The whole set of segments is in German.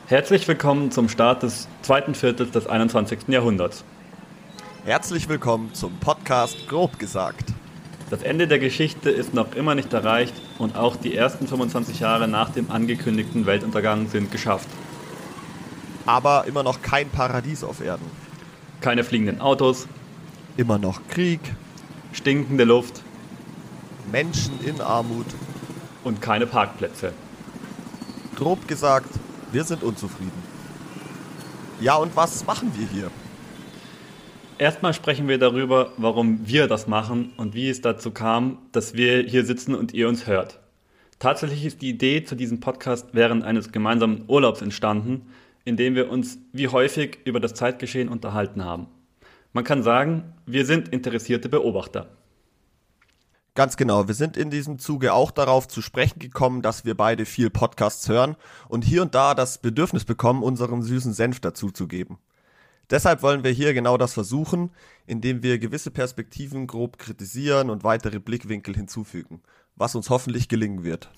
Herzlich willkommen zum Start des zweiten Viertels des 21. Jahrhunderts. Herzlich willkommen zum Podcast Grob gesagt. Das Ende der Geschichte ist noch immer nicht erreicht und auch die ersten 25 Jahre nach dem angekündigten Weltuntergang sind geschafft. Aber immer noch kein Paradies auf Erden. Keine fliegenden Autos, Immer noch Krieg, stinkende Luft Menschen in Armut. und keine Parkplätze. Grob gesagt, wir sind unzufrieden. Ja, und was machen wir hier? Erstmal sprechen wir darüber, warum wir das machen und wie es dazu kam, dass wir hier sitzen und ihr uns hört. Tatsächlich ist die Idee zu diesem Podcast während eines gemeinsamen Urlaubs entstanden, in dem wir uns wie häufig über das Zeitgeschehen unterhalten haben. Man kann sagen, wir sind interessierte Beobachter. Ganz genau, wir sind in diesem Zuge auch darauf zu sprechen gekommen, dass wir beide viel Podcasts hören und hier und da das Bedürfnis bekommen, unseren süßen Senf dazuzugeben. Deshalb wollen wir hier genau das versuchen, indem wir gewisse Perspektiven grob kritisieren und weitere Blickwinkel hinzufügen, was uns hoffentlich gelingen wird.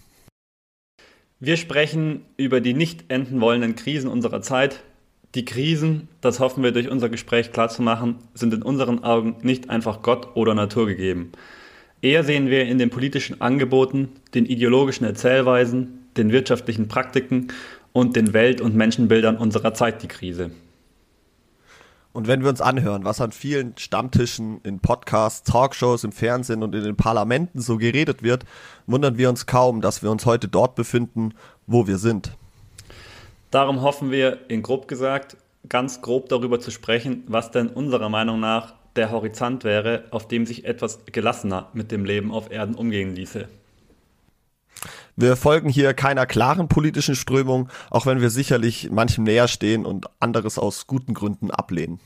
Wir sprechen über die nicht enden wollenden Krisen unserer Zeit. Die Krisen, das hoffen wir durch unser Gespräch klarzumachen, sind in unseren Augen nicht einfach Gott oder Natur gegeben. Eher sehen wir in den politischen Angeboten, den ideologischen Erzählweisen, den wirtschaftlichen Praktiken und den Welt- und Menschenbildern unserer Zeit die Krise. Und wenn wir uns anhören, was an vielen Stammtischen, in Podcasts, Talkshows, im Fernsehen und in den Parlamenten so geredet wird, wundern wir uns kaum, dass wir uns heute dort befinden, wo wir sind. Darum hoffen wir, in grob gesagt, ganz grob darüber zu sprechen, was denn unserer Meinung nach der Horizont wäre, auf dem sich etwas gelassener mit dem Leben auf Erden umgehen ließe. Wir folgen hier keiner klaren politischen Strömung, auch wenn wir sicherlich manchem näher stehen und anderes aus guten Gründen ablehnen.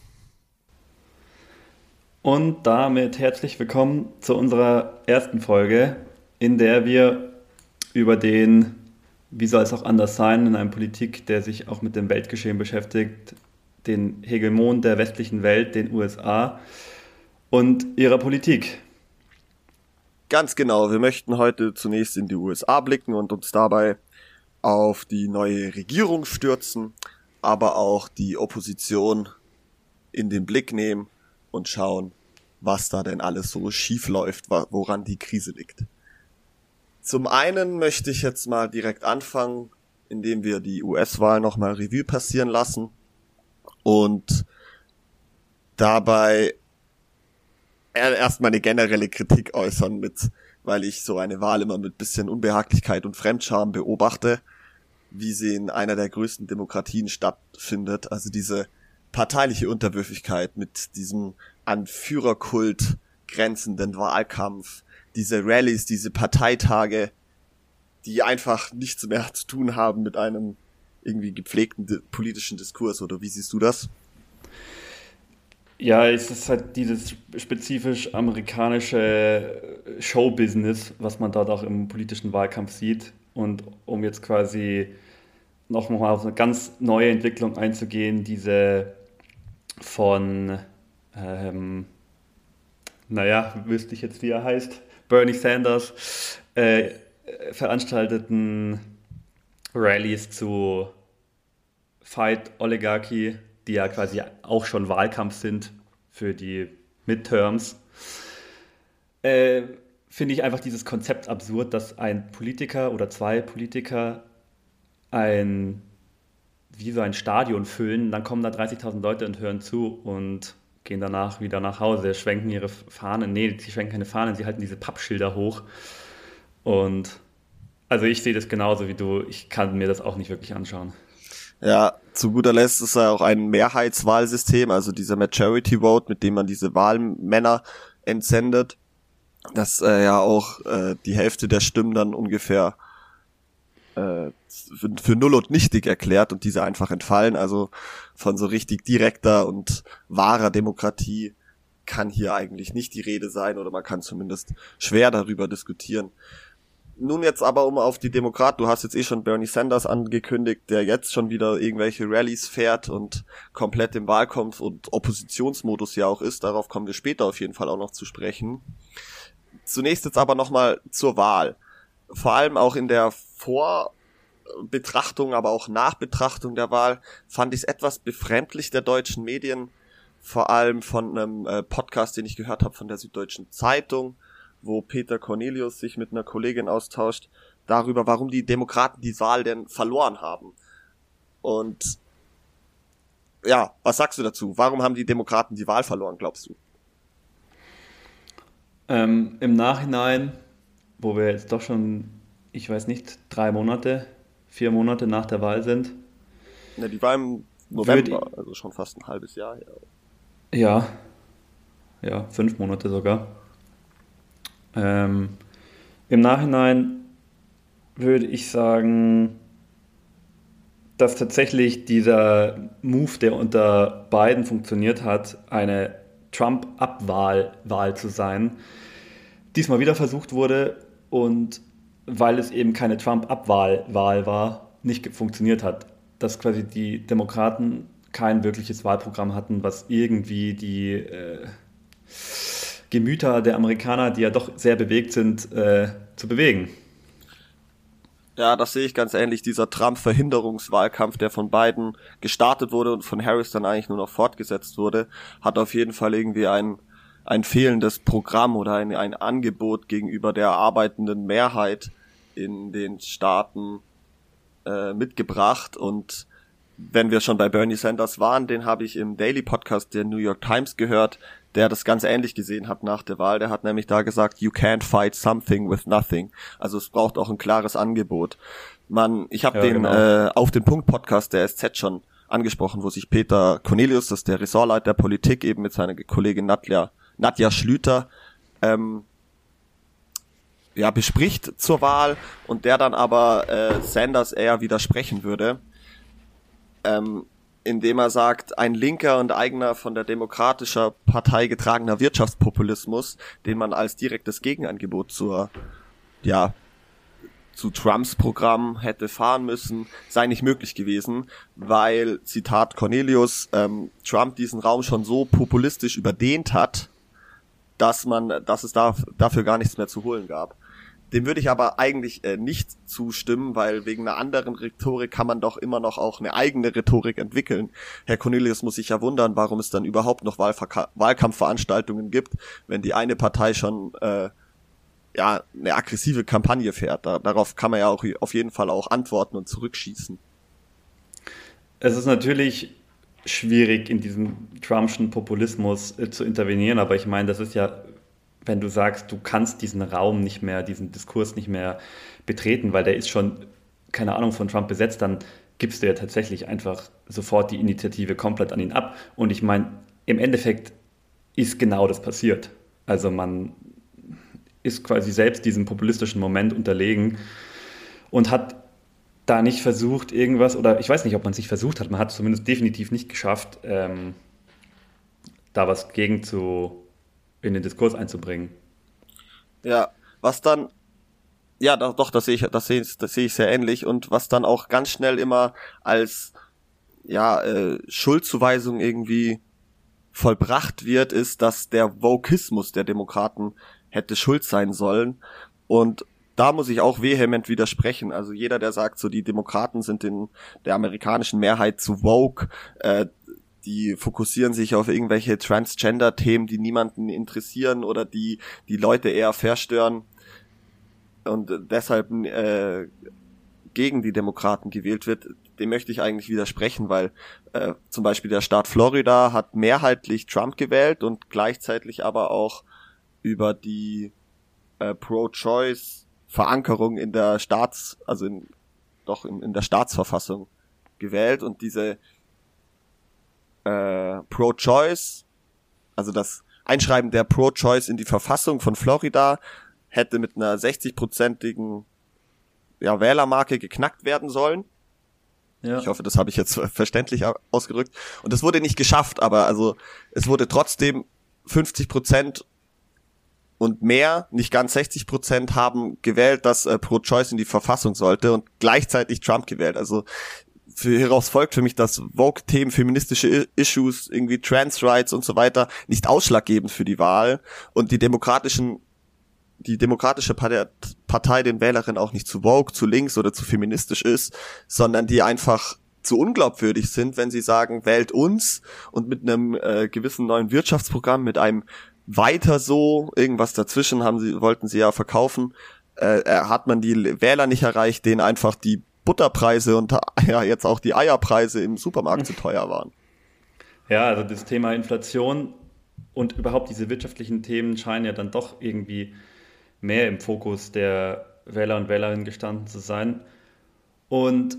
Und damit herzlich willkommen zu unserer ersten Folge, in der wir über den, wie soll es auch anders sein, in einer Politik, der sich auch mit dem Weltgeschehen beschäftigt, den Hegemon der westlichen Welt, den USA und ihrer Politik. Ganz genau, wir möchten heute zunächst in die USA blicken und uns dabei auf die neue Regierung stürzen, aber auch die Opposition in den Blick nehmen und schauen, was da denn alles so schief läuft, woran die Krise liegt. Zum einen möchte ich jetzt mal direkt anfangen, indem wir die US-Wahl nochmal Revue passieren lassen und dabei erstmal eine generelle Kritik äußern weil ich so eine Wahl immer mit bisschen Unbehaglichkeit und Fremdscham beobachte, wie sie in einer der größten Demokratien stattfindet. Also diese parteiliche Unterwürfigkeit mit diesem an Führerkult grenzenden Wahlkampf, diese Rallyes, diese Parteitage, die einfach nichts mehr zu tun haben mit einem irgendwie gepflegten politischen Diskurs, oder wie siehst du das? Ja, es ist halt dieses spezifisch amerikanische Showbusiness, was man dort auch im politischen Wahlkampf sieht. Und um jetzt quasi nochmal auf eine ganz neue Entwicklung einzugehen, diese von, wüsste ich jetzt, wie er heißt, Bernie Sanders, veranstalteten Rallyes zu Fight Oligarchy, die ja quasi auch schon Wahlkampf sind für die Midterms, finde ich einfach dieses Konzept absurd, dass ein Politiker oder zwei Politiker wie so ein Stadion füllen, dann kommen da 30.000 Leute und hören zu und gehen danach wieder nach Hause, schwenken ihre Fahnen. Nee, sie schwenken keine Fahnen, sie halten diese Pappschilder hoch. Und also ich sehe das genauso wie du, ich kann mir das auch nicht wirklich anschauen. Ja, zu guter Letzt ist ja auch ein Mehrheitswahlsystem, also dieser Majority Vote, mit dem man diese Wahlmänner entsendet, das ja auch die Hälfte der Stimmen dann ungefähr für null und nichtig erklärt und diese einfach entfallen. Also von so richtig direkter und wahrer Demokratie kann hier eigentlich nicht die Rede sein, oder man kann zumindest schwer darüber diskutieren. Nun jetzt aber auf die Demokraten, du hast jetzt schon Bernie Sanders angekündigt, der jetzt schon wieder irgendwelche Rallyes fährt und komplett im Wahlkampf und Oppositionsmodus ja auch ist, darauf kommen wir später auf jeden Fall auch noch zu sprechen. Zunächst jetzt aber nochmal zur Wahl. Vor allem auch in der Betrachtung, aber auch Nachbetrachtung der Wahl fand ich es etwas befremdlich der deutschen Medien, vor allem von einem Podcast, den ich gehört habe von der Süddeutschen Zeitung, wo Peter Cornelius sich mit einer Kollegin austauscht, darüber, warum die Demokraten die Wahl denn verloren haben. Und ja, was sagst du dazu? Warum haben die Demokraten die Wahl verloren, glaubst du? Im Nachhinein, wo wir jetzt doch schon, ich weiß nicht, 4 Monate nach der Wahl sind. Ja, die war im November, also schon fast ein halbes Jahr her. Ja, 5 Monate sogar. Im Nachhinein würde ich sagen, dass tatsächlich dieser Move, der unter Biden funktioniert hat, eine Trump-Abwahl zu sein, diesmal wieder versucht wurde und weil es eben keine Trump-Abwahl war, nicht funktioniert hat. Dass quasi die Demokraten kein wirkliches Wahlprogramm hatten, was irgendwie die Gemüter der Amerikaner, die ja doch sehr bewegt sind, zu bewegen. Ja, das sehe ich ganz ähnlich. Dieser Trump-Verhinderungswahlkampf, der von Biden gestartet wurde und von Harris dann eigentlich nur noch fortgesetzt wurde, hat auf jeden Fall irgendwie ein fehlendes Programm oder ein Angebot gegenüber der arbeitenden Mehrheit in den Staaten mitgebracht. Und wenn wir schon bei Bernie Sanders waren, den habe ich im Daily Podcast der New York Times gehört, der das ganz ähnlich gesehen hat nach der Wahl. Der hat nämlich da gesagt, you can't fight something with nothing. Also es braucht auch ein klares Angebot. Ich habe genau. Auf den Punkt Podcast der SZ schon angesprochen, wo sich Peter Cornelius, das ist der Ressortleiter der Politik, eben mit seiner Kollegin Nadja Schlüter bespricht zur Wahl und der dann aber Sanders eher widersprechen würde, indem er sagt, ein linker und eigener von der Demokratischer Partei getragener Wirtschaftspopulismus, den man als direktes Gegenangebot zu Trumps Programm hätte fahren müssen, sei nicht möglich gewesen, weil, Zitat Cornelius, Trump diesen Raum schon so populistisch überdehnt hat, dass es dafür gar nichts mehr zu holen gab. Dem würde ich aber eigentlich nicht zustimmen, weil wegen einer anderen Rhetorik kann man doch immer noch auch eine eigene Rhetorik entwickeln. Herr Cornelius muss sich ja wundern, warum es dann überhaupt noch Wahlkampfveranstaltungen gibt, wenn die eine Partei schon eine aggressive Kampagne fährt. Darauf kann man ja auch auf jeden Fall auch antworten und zurückschießen. Es ist natürlich schwierig, in diesem Trumpschen Populismus zu intervenieren, aber ich meine, das ist ja, wenn du sagst, du kannst diesen Raum nicht mehr, diesen Diskurs nicht mehr betreten, weil der ist schon, keine Ahnung, von Trump besetzt, dann gibst du ja tatsächlich einfach sofort die Initiative komplett an ihn ab. Und ich meine, im Endeffekt ist genau das passiert. Also man ist quasi selbst diesem populistischen Moment unterlegen und hat da nicht versucht, irgendwas, oder ich weiß nicht, ob man es nicht versucht hat, man hat es zumindest definitiv nicht geschafft, da was gegen in den Diskurs einzubringen. Ja, was dann, ja doch, das sehe ich sehr ähnlich, und was dann auch ganz schnell immer als Schuldzuweisung irgendwie vollbracht wird, ist, dass der Wokismus der Demokraten hätte schuld sein sollen, und da muss ich auch vehement widersprechen. Also jeder, der sagt, so die Demokraten sind in der amerikanischen Mehrheit zu woke, die fokussieren sich auf irgendwelche Transgender-Themen, die niemanden interessieren oder die Leute eher verstören und deshalb gegen die Demokraten gewählt wird, dem möchte ich eigentlich widersprechen, weil zum Beispiel der Staat Florida hat mehrheitlich Trump gewählt und gleichzeitig aber auch über die Pro-Choice-Verankerung in der in der Staatsverfassung gewählt, und diese Pro-Choice, also das Einschreiben der Pro-Choice in die Verfassung von Florida hätte mit einer 60-prozentigen Wählermarke geknackt werden sollen. Ja. Ich hoffe, das habe ich jetzt verständlich ausgedrückt. Und das wurde nicht geschafft, aber also es wurde trotzdem 50% und mehr, nicht ganz 60% haben gewählt, dass Pro-Choice in die Verfassung sollte, und gleichzeitig Trump gewählt. Also hieraus folgt für mich, dass Vogue-Themen, feministische Issues, irgendwie Trans-Rights und so weiter nicht ausschlaggebend für die Wahl, und die demokratischen die Demokratische Partei den Wählerinnen auch nicht zu woke, zu links oder zu feministisch ist, sondern die einfach zu unglaubwürdig sind, wenn sie sagen, wählt uns, und mit einem gewissen neuen Wirtschaftsprogramm, mit einem weiter so, irgendwas dazwischen wollten sie ja verkaufen, hat man die Wähler nicht erreicht, denen einfach die Butterpreise und ja jetzt auch die Eierpreise im Supermarkt zu teuer waren. Ja, also das Thema Inflation und überhaupt diese wirtschaftlichen Themen scheinen ja dann doch irgendwie mehr im Fokus der Wähler und Wählerinnen gestanden zu sein. Und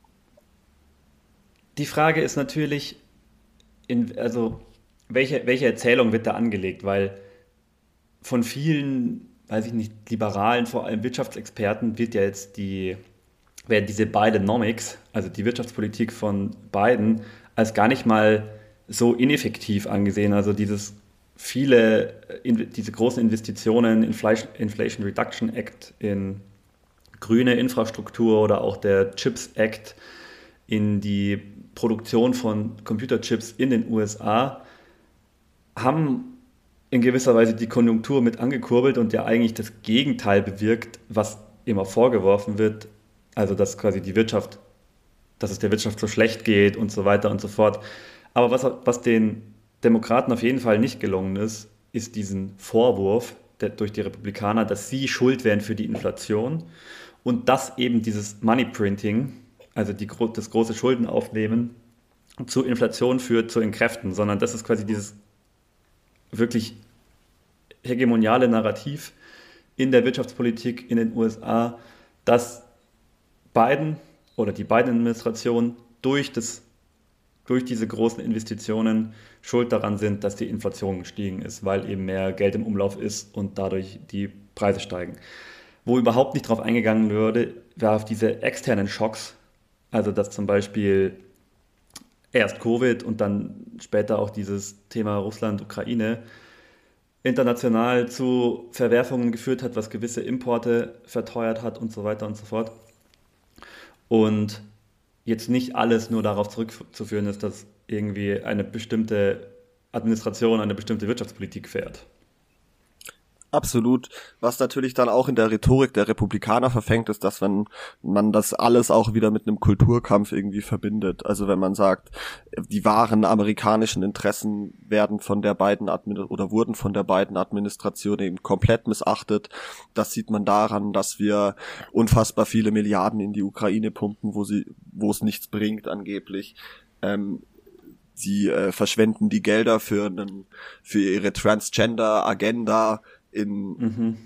die Frage ist natürlich, also welche Erzählung wird da angelegt? Weil von vielen, weiß ich nicht, Liberalen, vor allem Wirtschaftsexperten, werden diese Bidenomics, also die Wirtschaftspolitik von Biden, als gar nicht mal so ineffektiv angesehen. Also diese großen Investitionen, Inflation Reduction Act in grüne Infrastruktur oder auch der Chips Act in die Produktion von Computerchips in den USA, haben in gewisser Weise die Konjunktur mit angekurbelt und ja eigentlich das Gegenteil bewirkt, was immer vorgeworfen wird, also dass quasi dass es der Wirtschaft so schlecht geht und so weiter und so fort. Aber was den Demokraten auf jeden Fall nicht gelungen ist, ist diesen Vorwurf durch die Republikaner, dass sie schuld wären für die Inflation und dass eben dieses Money Printing, also das große Schuldenaufnehmen, zu Inflation führt, zu Entkräften, sondern das ist quasi dieses wirklich hegemoniale Narrativ in der Wirtschaftspolitik in den USA, dass Biden oder die Biden-Administration durch diese großen Investitionen schuld daran sind, dass die Inflation gestiegen ist, weil eben mehr Geld im Umlauf ist und dadurch die Preise steigen. Wo überhaupt nicht drauf eingegangen würde, war auf diese externen Schocks, also dass zum Beispiel erst Covid und dann später auch dieses Thema Russland-Ukraine international zu Verwerfungen geführt hat, was gewisse Importe verteuert hat und so weiter und so fort. Und jetzt nicht alles nur darauf zurückzuführen ist, dass irgendwie eine bestimmte Administration eine bestimmte Wirtschaftspolitik fährt. Absolut. Was natürlich dann auch in der Rhetorik der Republikaner verfängt, ist, dass wenn man das alles auch wieder mit einem Kulturkampf irgendwie verbindet. Also wenn man sagt, die wahren amerikanischen Interessen wurden von der beiden Administration eben komplett missachtet. Das sieht man daran, dass wir unfassbar viele Milliarden in die Ukraine pumpen, wo es nichts bringt angeblich. Sie verschwenden die Gelder für ihre Transgender-Agenda in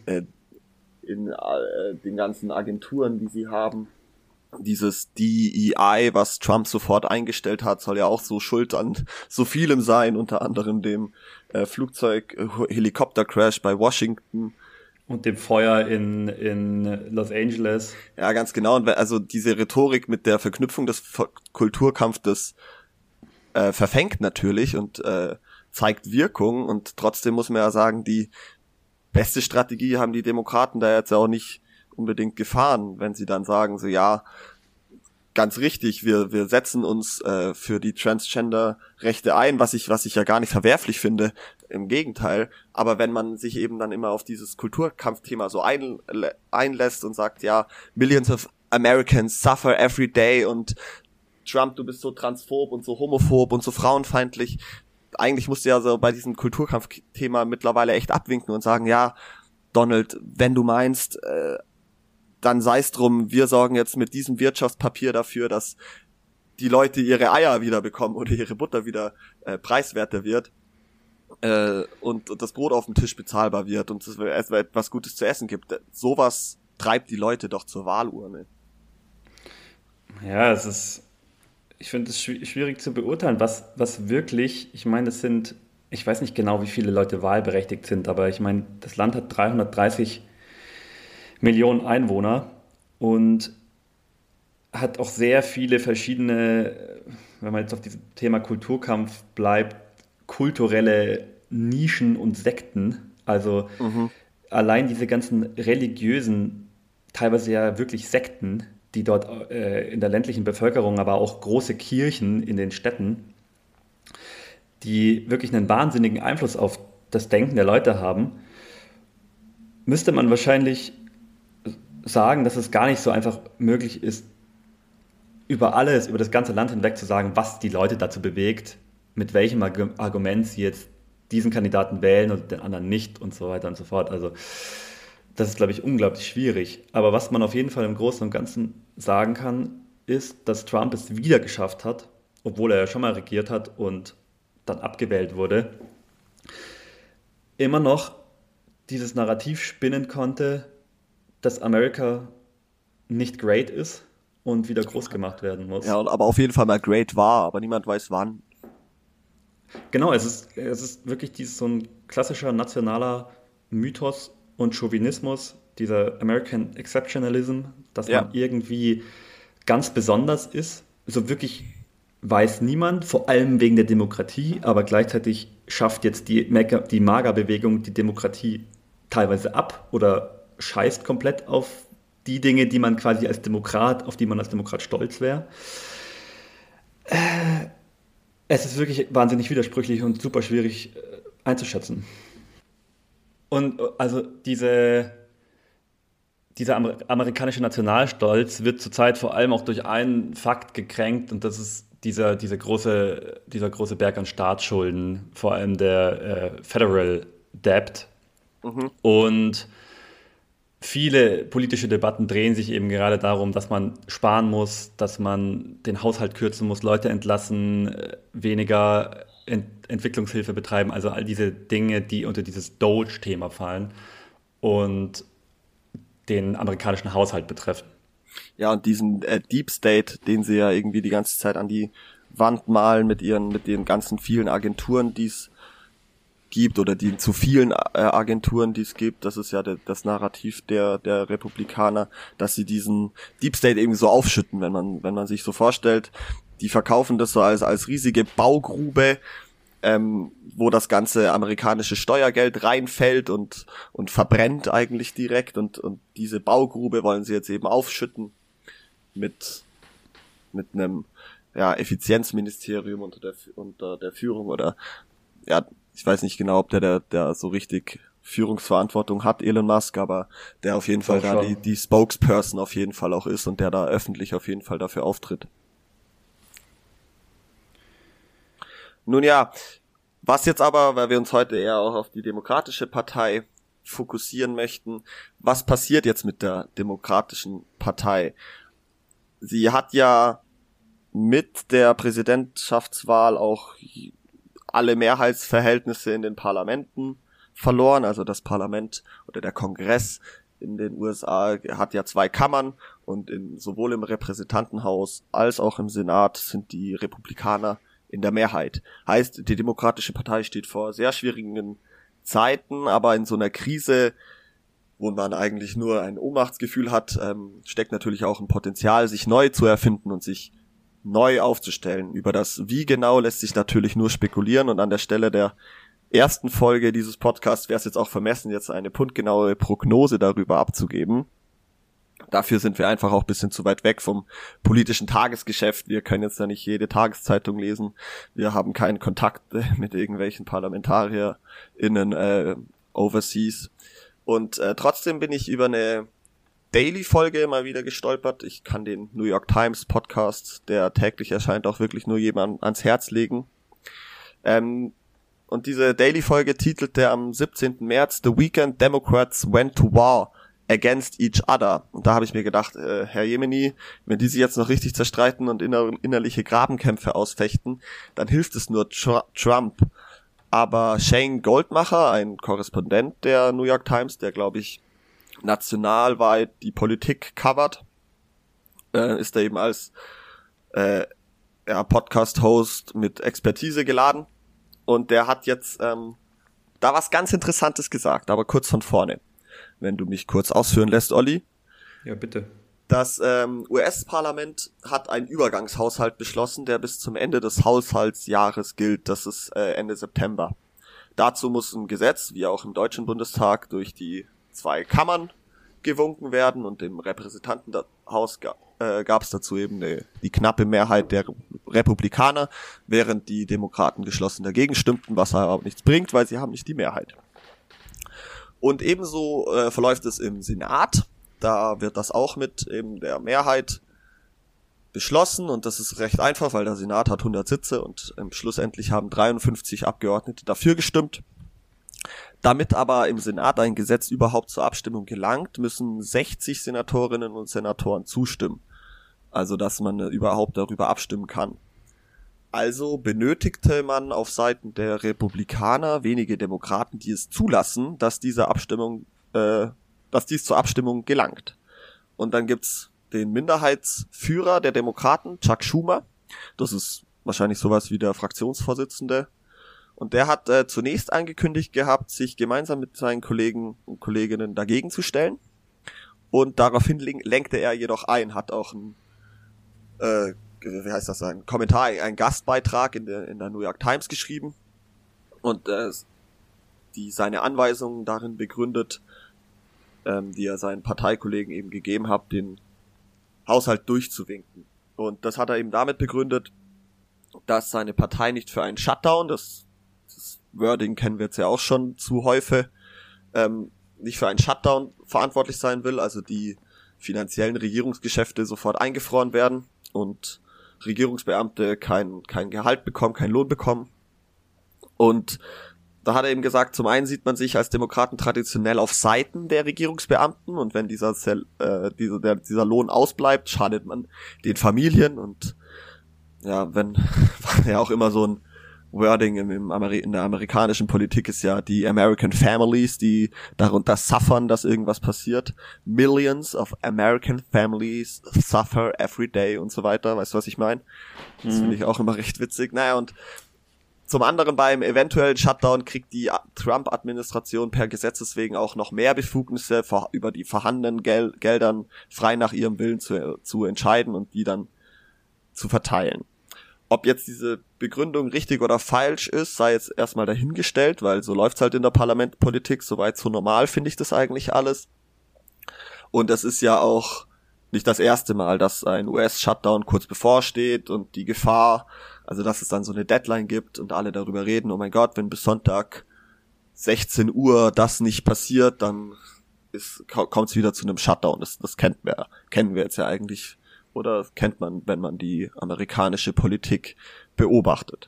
den ganzen Agenturen, die sie haben. Dieses DEI, was Trump sofort eingestellt hat, soll ja auch so schuld an so vielem sein, unter anderem dem Helikoptercrash bei Washington. Und dem Feuer in Los Angeles. Ja, ganz genau. Und also diese Rhetorik mit der Verknüpfung des Kulturkampfes verfängt natürlich und zeigt Wirkung. Und trotzdem muss man ja sagen, die beste Strategie haben die Demokraten da jetzt auch nicht unbedingt gefahren, wenn sie dann sagen, so ja, ganz richtig, wir setzen uns für die Transgender-Rechte ein, was ich ja gar nicht verwerflich finde, im Gegenteil. Aber wenn man sich eben dann immer auf dieses Kulturkampfthema so einlässt und sagt, ja, Millions of Americans suffer every day und Trump, du bist so transphob und so homophob und so frauenfeindlich. Eigentlich musst du ja so bei diesem Kulturkampfthema mittlerweile echt abwinken und sagen, ja, Donald, wenn du meinst, dann sei's drum, wir sorgen jetzt mit diesem Wirtschaftspapier dafür, dass die Leute ihre Eier wieder bekommen oder ihre Butter wieder preiswerter wird und das Brot auf dem Tisch bezahlbar wird und es etwas Gutes zu essen gibt. Sowas treibt die Leute doch zur Wahlurne. Ja, ich finde es schwierig zu beurteilen, was wirklich, ich meine, ich weiß nicht genau, wie viele Leute wahlberechtigt sind, aber ich meine, das Land hat 330 Millionen Einwohner und hat auch sehr viele verschiedene, wenn man jetzt auf diesem Thema Kulturkampf bleibt, kulturelle Nischen und Sekten. Also allein diese ganzen religiösen, teilweise ja wirklich Sekten, die dort in der ländlichen Bevölkerung, aber auch große Kirchen in den Städten, die wirklich einen wahnsinnigen Einfluss auf das Denken der Leute haben. müsste man wahrscheinlich sagen, dass es gar nicht so einfach möglich ist, über das ganze Land hinweg zu sagen, was die Leute dazu bewegt, mit welchem Argument sie jetzt diesen Kandidaten wählen oder den anderen nicht und so weiter und so fort. Also das ist, glaube ich, unglaublich schwierig. Aber was man auf jeden Fall im Großen und Ganzen sagen kann, ist, dass Trump es wieder geschafft hat, obwohl er ja schon mal regiert hat und dann abgewählt wurde, immer noch dieses Narrativ spinnen konnte, dass Amerika nicht great ist und wieder groß gemacht werden muss. Ja, aber auf jeden Fall mal great war, aber niemand weiß wann. Genau, es ist wirklich so ein klassischer nationaler Mythos und Chauvinismus, dieser American Exceptionalism, dass Ja. man irgendwie ganz besonders ist. So wirklich weiß niemand, vor allem wegen der Demokratie, aber gleichzeitig schafft jetzt die MAGA-Bewegung die Demokratie teilweise ab oder scheißt komplett auf die Dinge, die man quasi auf die man als Demokrat stolz wäre. Es ist wirklich wahnsinnig widersprüchlich und super schwierig einzuschätzen. Und also dieser amerikanische Nationalstolz wird zurzeit vor allem auch durch einen Fakt gekränkt, und das ist dieser große Berg an Staatsschulden, vor allem der Federal Debt. Und viele politische Debatten drehen sich eben gerade darum, dass man sparen muss, dass man den Haushalt kürzen muss, Leute entlassen, weniger Entwicklungshilfe betreiben, also all diese Dinge, die unter dieses Doge-Thema fallen und den amerikanischen Haushalt betreffen. Ja, und diesen Deep State, den sie ja irgendwie die ganze Zeit an die Wand malen mit den ganzen vielen Agenturen, die es gibt, oder die zu vielen Agenturen, die es gibt, das ist ja das Narrativ der Republikaner, dass sie diesen Deep State irgendwie so aufschütten, wenn man sich so vorstellt, die verkaufen das so als riesige Baugrube, wo das ganze amerikanische Steuergeld reinfällt und verbrennt eigentlich direkt, und diese Baugrube wollen sie jetzt eben aufschütten mit einem Effizienzministerium unter der Führung, oder ja, ich weiß nicht genau, ob der so richtig Führungsverantwortung hat, Elon Musk, aber der auf jeden Fall da die Spokesperson auf jeden Fall auch ist und der da öffentlich auf jeden Fall dafür auftritt. Nun ja, was jetzt aber, weil wir uns heute eher auch auf die Demokratische Partei fokussieren möchten, was passiert jetzt mit der Demokratischen Partei? Sie hat ja mit der Präsidentschaftswahl auch alle Mehrheitsverhältnisse in den Parlamenten verloren. Also das Parlament oder der Kongress in den USA hat ja 2 Kammern, und sowohl im Repräsentantenhaus als auch im Senat sind die Republikaner in der Mehrheit. Heißt, die Demokratische Partei steht vor sehr schwierigen Zeiten, aber in so einer Krise, wo man eigentlich nur ein Ohnmachtsgefühl hat, steckt natürlich auch ein Potenzial, sich neu zu erfinden und sich neu aufzustellen. Über das Wie genau lässt sich natürlich nur spekulieren, und an der Stelle der ersten Folge dieses Podcasts wäre es jetzt auch vermessen, jetzt eine punktgenaue Prognose darüber abzugeben. Dafür sind wir einfach auch ein bisschen zu weit weg vom politischen Tagesgeschäft. Wir können jetzt da nicht jede Tageszeitung lesen. Wir haben keinen Kontakt mit irgendwelchen ParlamentarierInnen overseas. Und trotzdem bin ich über eine Daily-Folge mal wieder gestolpert. Ich kann den New York Times Podcast, der täglich erscheint, auch wirklich nur jemandem ans Herz legen. Und diese Daily-Folge titelte am 17. März The Weekend Democrats Went to War Against Each Other. Und da habe ich mir gedacht, Herr Jemeni, wenn die sich jetzt noch richtig zerstreiten und innerliche Grabenkämpfe ausfechten, dann hilft es nur Trump. Aber Shane Goldmacher, ein Korrespondent der New York Times, der, glaube ich, nationalweit die Politik covert, ist da eben als Podcast-Host mit Expertise geladen. Und der hat jetzt da was ganz Interessantes gesagt, aber kurz von vorne. Wenn du mich kurz ausführen lässt, Olli. Ja, bitte. Das US-Parlament hat einen Übergangshaushalt beschlossen, der bis zum Ende des Haushaltsjahres gilt. Das ist Ende September. Dazu muss ein Gesetz, wie auch im Deutschen Bundestag, durch die 2 Kammern gewunken werden, und im Repräsentantenhaus gab es dazu eben die knappe Mehrheit der Republikaner, während die Demokraten geschlossen dagegen stimmten, was aber nichts bringt, weil sie haben nicht die Mehrheit. Und ebenso verläuft es im Senat. Da wird das auch mit eben der Mehrheit beschlossen und das ist recht einfach, weil der Senat hat 100 Sitze und schlussendlich haben 53 Abgeordnete dafür gestimmt. Damit aber im Senat ein Gesetz überhaupt zur Abstimmung gelangt, müssen 60 Senatorinnen und Senatoren zustimmen. Also, dass man überhaupt darüber abstimmen kann. Also benötigte man auf Seiten der Republikaner wenige Demokraten, die es zulassen, dass dies zur Abstimmung gelangt. Und dann gibt's den Minderheitsführer der Demokraten, Chuck Schumer. Das ist wahrscheinlich sowas wie der Fraktionsvorsitzende. Und der hat zunächst angekündigt gehabt, sich gemeinsam mit seinen Kollegen und Kolleginnen dagegen zu stellen. Und daraufhin lenkte er jedoch ein, hat auch einen Kommentar, einen Gastbeitrag in der New York Times geschrieben und seine Anweisungen darin begründet, die er seinen Parteikollegen eben gegeben hat, den Haushalt durchzuwinken. Und das hat er eben damit begründet, dass seine Partei nicht für einen Shutdown, das Wording kennen wir jetzt ja auch schon zu häufig, nicht für einen Shutdown verantwortlich sein will, also die finanziellen Regierungsgeschäfte sofort eingefroren werden und Regierungsbeamte kein Gehalt bekommen, keinen Lohn bekommen. Und da hat er eben gesagt, zum einen sieht man sich als Demokraten traditionell auf Seiten der Regierungsbeamten und wenn dieser Lohn ausbleibt, schadet man den Familien und ja, war ja auch immer so ein Wording in der amerikanischen Politik ist ja die American Families, die darunter suffern, dass irgendwas passiert. Millions of American families suffer every day und so weiter. Weißt du, was ich meine? Das finde ich auch immer recht witzig. Naja, und zum anderen beim eventuellen Shutdown kriegt die Trump-Administration per Gesetzes wegen auch noch mehr Befugnisse über die vorhandenen Geldern frei nach ihrem Willen zu entscheiden und die dann zu verteilen. Ob jetzt diese Begründung richtig oder falsch ist, sei jetzt erstmal dahingestellt, weil so läuft's halt in der Parlamentpolitik, soweit so normal finde ich das eigentlich alles. Und es ist ja auch nicht das erste Mal, dass ein US-Shutdown kurz bevorsteht und die Gefahr, also dass es dann so eine Deadline gibt und alle darüber reden, oh mein Gott, wenn bis Sonntag 16 Uhr das nicht passiert, dann kommt's wieder zu einem Shutdown. Das kennen wir jetzt ja eigentlich. Oder kennt man, wenn man die amerikanische Politik beobachtet.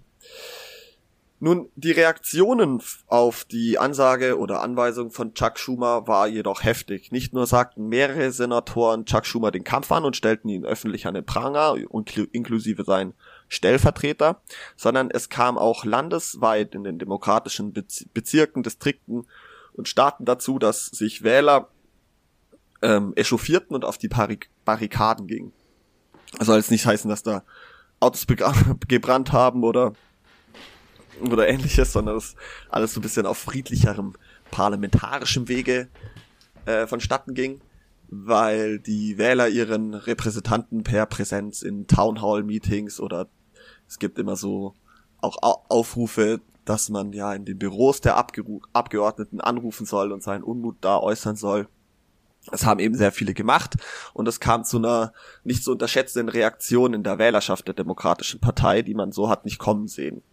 Nun, die Reaktionen auf die Ansage oder Anweisung von Chuck Schumer war jedoch heftig. Nicht nur sagten mehrere Senatoren Chuck Schumer den Kampf an und stellten ihn öffentlich an den Pranger, inklusive sein Stellvertreter, sondern es kam auch landesweit in den demokratischen Bezirken, Distrikten und Staaten dazu, dass sich Wähler echauffierten und auf die Barrikaden gingen. Das soll jetzt nicht heißen, dass da Autos gebrannt haben oder ähnliches, sondern das alles so ein bisschen auf friedlicherem parlamentarischem Wege vonstatten ging, weil die Wähler ihren Repräsentanten per Präsenz in Townhall-Meetings oder es gibt immer so auch Aufrufe, dass man ja in den Büros der Abgeordneten anrufen soll und seinen Unmut da äußern soll. Das haben eben sehr viele gemacht und es kam zu einer nicht zu unterschätzenden Reaktion in der Wählerschaft der Demokratischen Partei, die man so hat nicht kommen sehen.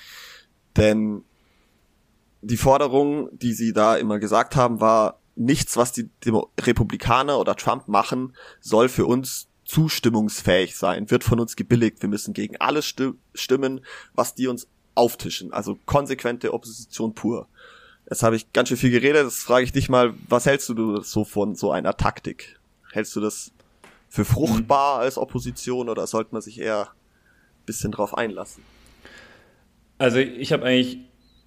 Denn die Forderung, die sie da immer gesagt haben, war, nichts, was die Republikaner oder Trump machen, soll für uns zustimmungsfähig sein, wird von uns gebilligt. Wir müssen gegen alles stimmen, was die uns auftischen. Also konsequente Opposition pur. Jetzt habe ich ganz schön viel geredet, jetzt frage ich dich mal, was hältst du so von so einer Taktik? Hältst du das für fruchtbar als Opposition oder sollte man sich eher ein bisschen drauf einlassen? Also ich habe eigentlich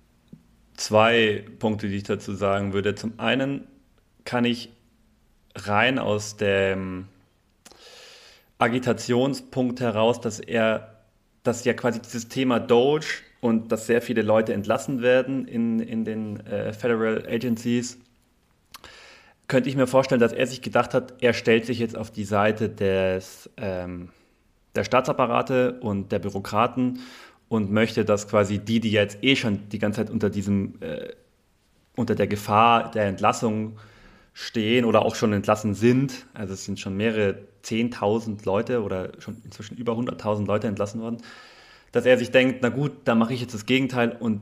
2 Punkte, die ich dazu sagen würde. Zum einen kann ich rein aus dem Agitationspunkt heraus, dass ja quasi dieses Thema Doge und dass sehr viele Leute entlassen werden in den Federal Agencies, könnte ich mir vorstellen, dass er sich gedacht hat, er stellt sich jetzt auf die Seite der Staatsapparate und der Bürokraten und möchte, dass quasi die jetzt schon die ganze Zeit unter der Gefahr der Entlassung stehen oder auch schon entlassen sind, also es sind schon mehrere 10.000 Leute oder schon inzwischen über 100.000 Leute entlassen worden, dass er sich denkt, na gut, dann mache ich jetzt das Gegenteil und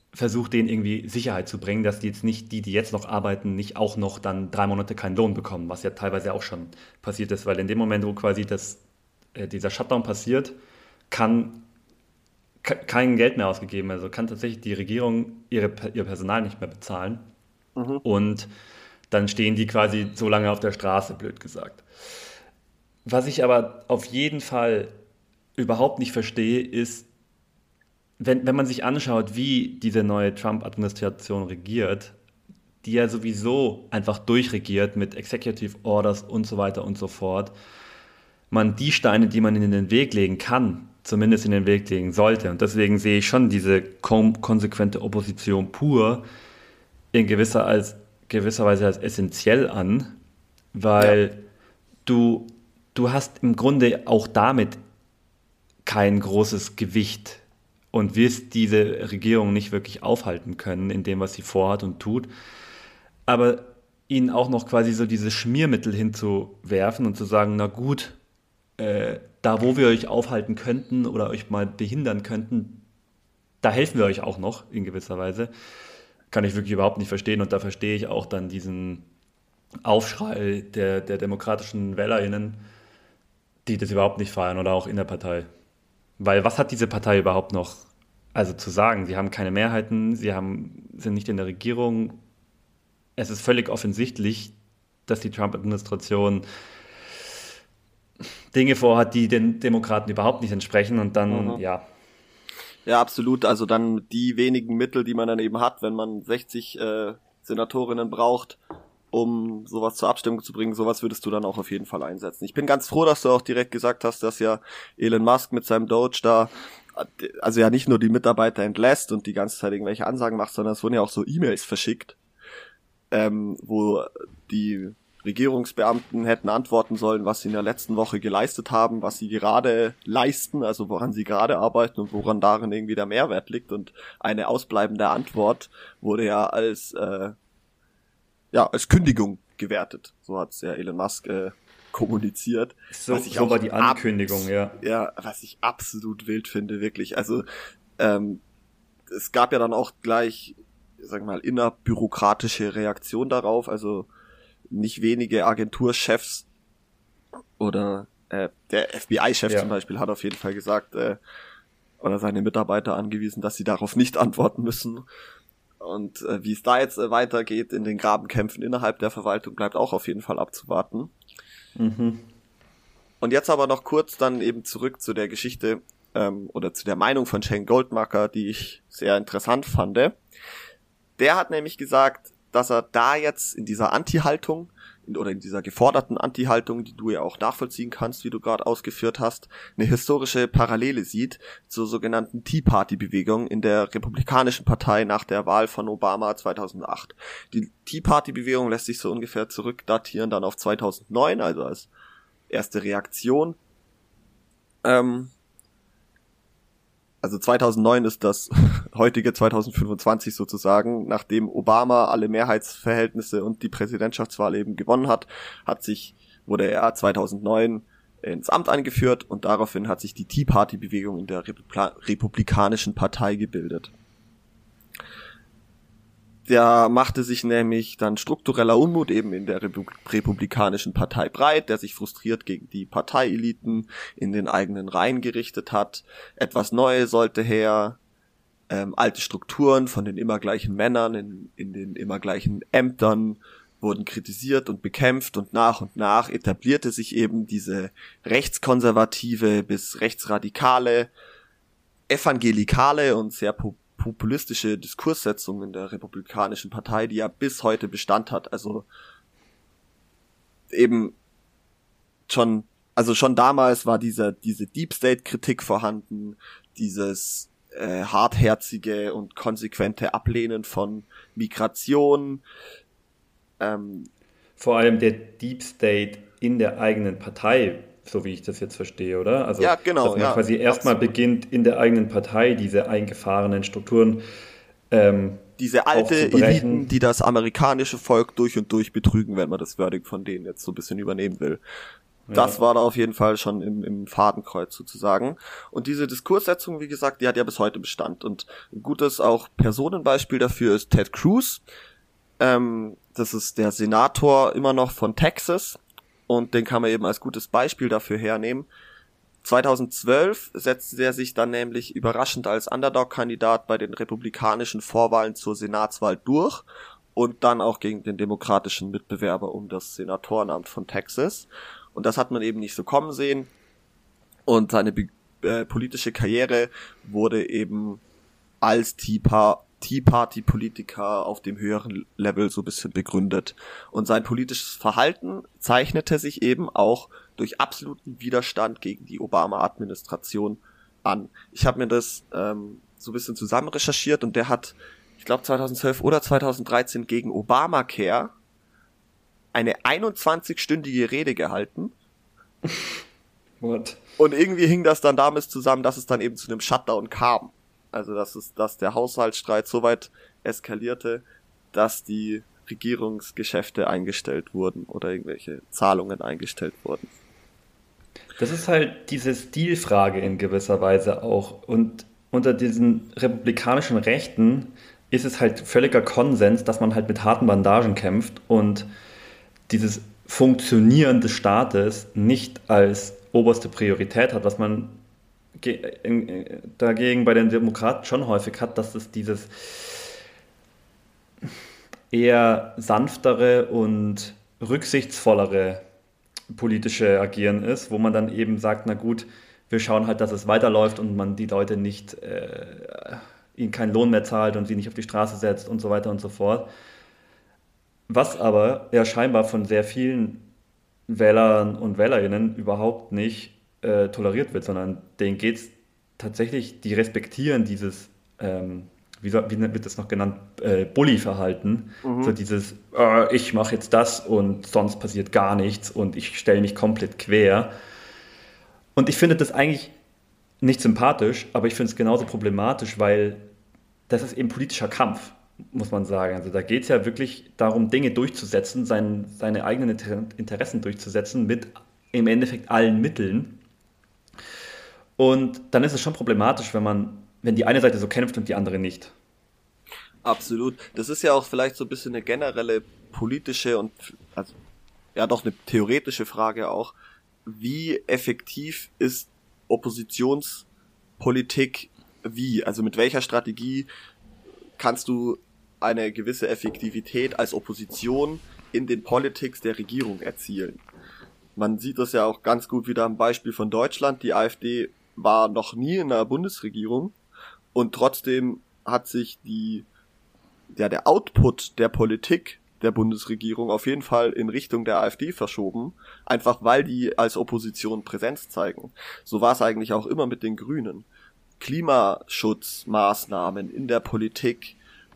versucht, denen irgendwie Sicherheit zu bringen, dass die jetzt nicht, die jetzt noch arbeiten, nicht auch noch dann 3 Monate keinen Lohn bekommen, was ja teilweise auch schon passiert ist, weil in dem Moment, wo quasi dieser Shutdown passiert, kann kein Geld mehr ausgegeben werden. Also kann tatsächlich die Regierung ihr Personal nicht mehr bezahlen. Mhm. Und dann stehen die quasi so lange auf der Straße, blöd gesagt. Was ich aber auf jeden Fall überhaupt nicht verstehe, ist, wenn man sich anschaut, wie diese neue Trump-Administration regiert, die ja sowieso einfach durchregiert mit Executive Orders und so weiter und so fort, man die Steine, die man in den Weg legen kann, zumindest in den Weg legen sollte. Und deswegen sehe ich schon diese konsequente Opposition pur in gewisser Weise als essentiell an, Ja, weil du hast im Grunde auch damit kein großes Gewicht und wirst diese Regierung nicht wirklich aufhalten können in dem, was sie vorhat und tut. Aber ihnen auch noch quasi so dieses Schmiermittel hinzuwerfen und zu sagen, na gut, da wo wir euch aufhalten könnten oder euch mal behindern könnten, da helfen wir euch auch noch in gewisser Weise, kann ich wirklich überhaupt nicht verstehen. Und da verstehe ich auch dann diesen Aufschrei der demokratischen WählerInnen, die das überhaupt nicht feiern oder auch in der Partei. Weil was hat diese Partei überhaupt noch also zu sagen? Sie haben keine Mehrheiten, sind nicht in der Regierung. Es ist völlig offensichtlich, dass die Trump-Administration Dinge vorhat, die den Demokraten überhaupt nicht entsprechen. Und dann, mhm. ja, Ja, absolut. Also dann die wenigen Mittel, die man dann eben hat, wenn man 60 Senatorinnen braucht, um sowas zur Abstimmung zu bringen, sowas würdest du dann auch auf jeden Fall einsetzen. Ich bin ganz froh, dass du auch direkt gesagt hast, dass ja Elon Musk mit seinem Doge da, also ja nicht nur die Mitarbeiter entlässt und die ganze Zeit irgendwelche Ansagen macht, sondern es wurden ja auch so E-Mails verschickt, wo die Regierungsbeamten hätten antworten sollen, was sie in der letzten Woche geleistet haben, was sie gerade leisten, also woran sie gerade arbeiten und woran darin irgendwie der Mehrwert liegt. Und eine ausbleibende Antwort wurde ja als Kündigung gewertet. So hat es ja Elon Musk kommuniziert. Was ich so auch war die Ankündigung, ja. ja, was ich absolut wild finde, wirklich. Also es gab ja dann auch gleich, sag mal, innerbürokratische Reaktion darauf. Also nicht wenige Agenturchefs oder der FBI-Chef Ja. zum Beispiel hat auf jeden Fall gesagt oder seine Mitarbeiter angewiesen, dass sie darauf nicht antworten müssen. Und wie es da jetzt weitergeht in den Grabenkämpfen innerhalb der Verwaltung, bleibt auch auf jeden Fall abzuwarten. Mhm. Und jetzt aber noch kurz dann eben zurück zu der Geschichte oder zu der Meinung von Shane Goldmacher, die ich sehr interessant fand. Der hat nämlich gesagt, dass er da jetzt in dieser Anti-Haltung oder in dieser geforderten Anti-Haltung, die du ja auch nachvollziehen kannst, wie du gerade ausgeführt hast, eine historische Parallele sieht zur sogenannten Tea Party-Bewegung in der Republikanischen Partei nach der Wahl von Obama 2008. Die Tea Party-Bewegung lässt sich so ungefähr zurückdatieren dann auf 2009, also als erste Reaktion. Also 2009 ist das heutige 2025 sozusagen, nachdem Obama alle Mehrheitsverhältnisse und die Präsidentschaftswahl eben gewonnen hat, wurde er 2009 ins Amt eingeführt und daraufhin hat sich die Tea Party Bewegung in der Republikanischen Partei gebildet. Der machte sich nämlich dann struktureller Unmut eben in der Republikanischen Partei breit, der sich frustriert gegen die Parteieliten in den eigenen Reihen gerichtet hat. Etwas Neues sollte her, alte Strukturen von den immer gleichen Männern in den immer gleichen Ämtern wurden kritisiert und bekämpft und nach etablierte sich eben diese rechtskonservative bis rechtsradikale, evangelikale und sehr populistische Diskurssetzung in der Republikanischen Partei, die ja bis heute Bestand hat. Also eben schon damals war diese Deep State Kritik vorhanden, dieses hartherzige und konsequente Ablehnen von Migration. Vor allem der Deep State in der eigenen Partei, so wie ich das jetzt verstehe, oder? Also, Ja, genau, dass man ja, quasi erstmal absolut. beginnt, in der eigenen Partei diese eingefahrenen Strukturen Diese alte Eliten, aufzubrechen. die das amerikanische Volk durch und durch betrügen, wenn man das Wording von denen jetzt so ein bisschen übernehmen will. Das war da auf jeden Fall schon im Fadenkreuz sozusagen. Und diese Diskurssetzung, wie gesagt, die hat ja bis heute Bestand. Und ein gutes auch Personenbeispiel dafür ist Ted Cruz. Das ist der Senator immer noch von Texas. Und den kann man eben als gutes Beispiel dafür hernehmen. 2012 setzte er sich dann nämlich überraschend als Underdog-Kandidat bei den republikanischen Vorwahlen zur Senatswahl durch und dann auch gegen den demokratischen Mitbewerber um das Senatorenamt von Texas. Und das hat man eben nicht so kommen sehen. Und seine politische Karriere wurde eben als Tea Party-Politiker auf dem höheren Level so ein bisschen begründet. Und sein politisches Verhalten zeichnete sich eben auch durch absoluten Widerstand gegen die Obama-Administration an. Ich habe mir das so ein bisschen zusammen recherchiert und der hat, ich glaube 2012 oder 2013 gegen Obamacare eine 21-stündige Rede gehalten. What? Und irgendwie hing das dann damit zusammen, dass es dann eben zu einem Shutdown kam. Also dass der Haushaltsstreit so weit eskalierte, dass die Regierungsgeschäfte eingestellt wurden oder irgendwelche Zahlungen eingestellt wurden. Das ist halt diese Stilfrage in gewisser Weise auch. Und unter diesen republikanischen Rechten ist es halt völliger Konsens, dass man halt mit harten Bandagen kämpft und dieses Funktionieren des Staates nicht als oberste Priorität hat, was man dagegen bei den Demokraten schon häufig hat, dass es dieses eher sanftere und rücksichtsvollere politische Agieren ist, wo man dann eben sagt, na gut, wir schauen halt, dass es weiterläuft und man die Leute nicht, ihnen keinen Lohn mehr zahlt und sie nicht auf die Straße setzt und so weiter und so fort. Was aber ja scheinbar von sehr vielen Wählern und Wählerinnen überhaupt nicht toleriert wird, sondern denen geht es tatsächlich, die respektieren dieses, wie wird das noch genannt, Bully-Verhalten, so dieses, ich mache jetzt das und sonst passiert gar nichts und ich stelle mich komplett quer. Und ich finde das eigentlich nicht sympathisch, aber ich finde es genauso problematisch, weil das ist eben politischer Kampf, muss man sagen. Also da geht es ja wirklich darum, Dinge durchzusetzen, seine eigenen Interessen durchzusetzen mit im Endeffekt allen Mitteln. Und dann ist es schon problematisch, wenn die eine Seite so kämpft und die andere nicht. Absolut. Das ist ja auch vielleicht so ein bisschen eine generelle politische und also ja doch eine theoretische Frage auch. Wie effektiv ist Oppositionspolitik wie? Also mit welcher Strategie kannst du eine gewisse Effektivität als Opposition in den Politics der Regierung erzielen? Man sieht das ja auch ganz gut wieder am Beispiel von Deutschland. Die AfD war noch nie in einer Bundesregierung und trotzdem hat sich der Output der Politik der Bundesregierung auf jeden Fall in Richtung der AfD verschoben, einfach weil die als Opposition Präsenz zeigen. So war es eigentlich auch immer mit den Grünen. Klimaschutzmaßnahmen in der Politik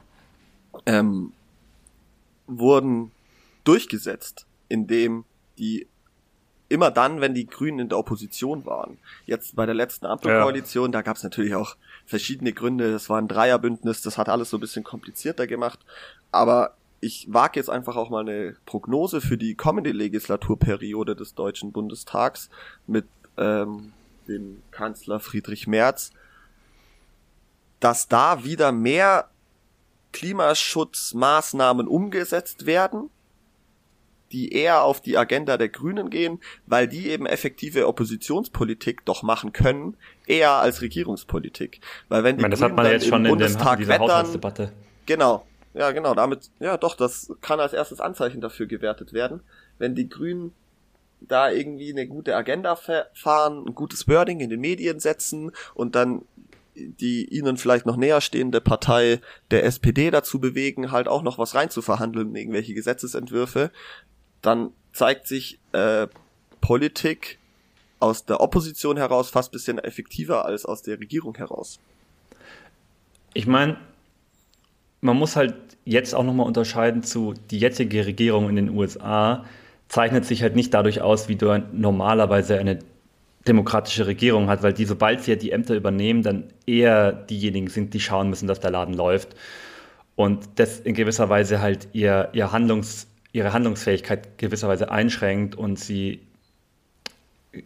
wurden durchgesetzt, indem die immer dann, wenn die Grünen in der Opposition waren. Jetzt bei der letzten Ampelkoalition, da gab es natürlich auch verschiedene Gründe. Das war ein Dreierbündnis, das hat alles so ein bisschen komplizierter gemacht. Aber ich wage jetzt einfach auch mal eine Prognose für die kommende Legislaturperiode des Deutschen Bundestags mit dem Kanzler Friedrich Merz, dass da wieder mehr Klimaschutzmaßnahmen umgesetzt werden, die eher auf die Agenda der Grünen gehen, weil die eben effektive Oppositionspolitik doch machen können, eher als Regierungspolitik. Weil wenn die das Grünen hat man dann jetzt schon im Bundestag in dieser Haushaltsdebatte. Genau, damit, ja doch, das kann als erstes Anzeichen dafür gewertet werden. Wenn die Grünen da irgendwie eine gute Agenda fahren, ein gutes Wording in den Medien setzen und dann die ihnen vielleicht noch näher stehende Partei der SPD dazu bewegen, halt auch noch was reinzuverhandeln in irgendwelche Gesetzesentwürfe, dann zeigt sich Politik aus der Opposition heraus fast ein bisschen effektiver als aus der Regierung heraus. Ich meine, man muss halt jetzt auch nochmal unterscheiden zu, die jetzige Regierung in den USA zeichnet sich halt nicht dadurch aus, wie du normalerweise eine demokratische Regierung hat, weil die, sobald sie ja die Ämter übernehmen, dann eher diejenigen sind, die schauen müssen, dass der Laden läuft. Und das in gewisser Weise halt ihre Handlungsfähigkeit gewisserweise einschränkt und sie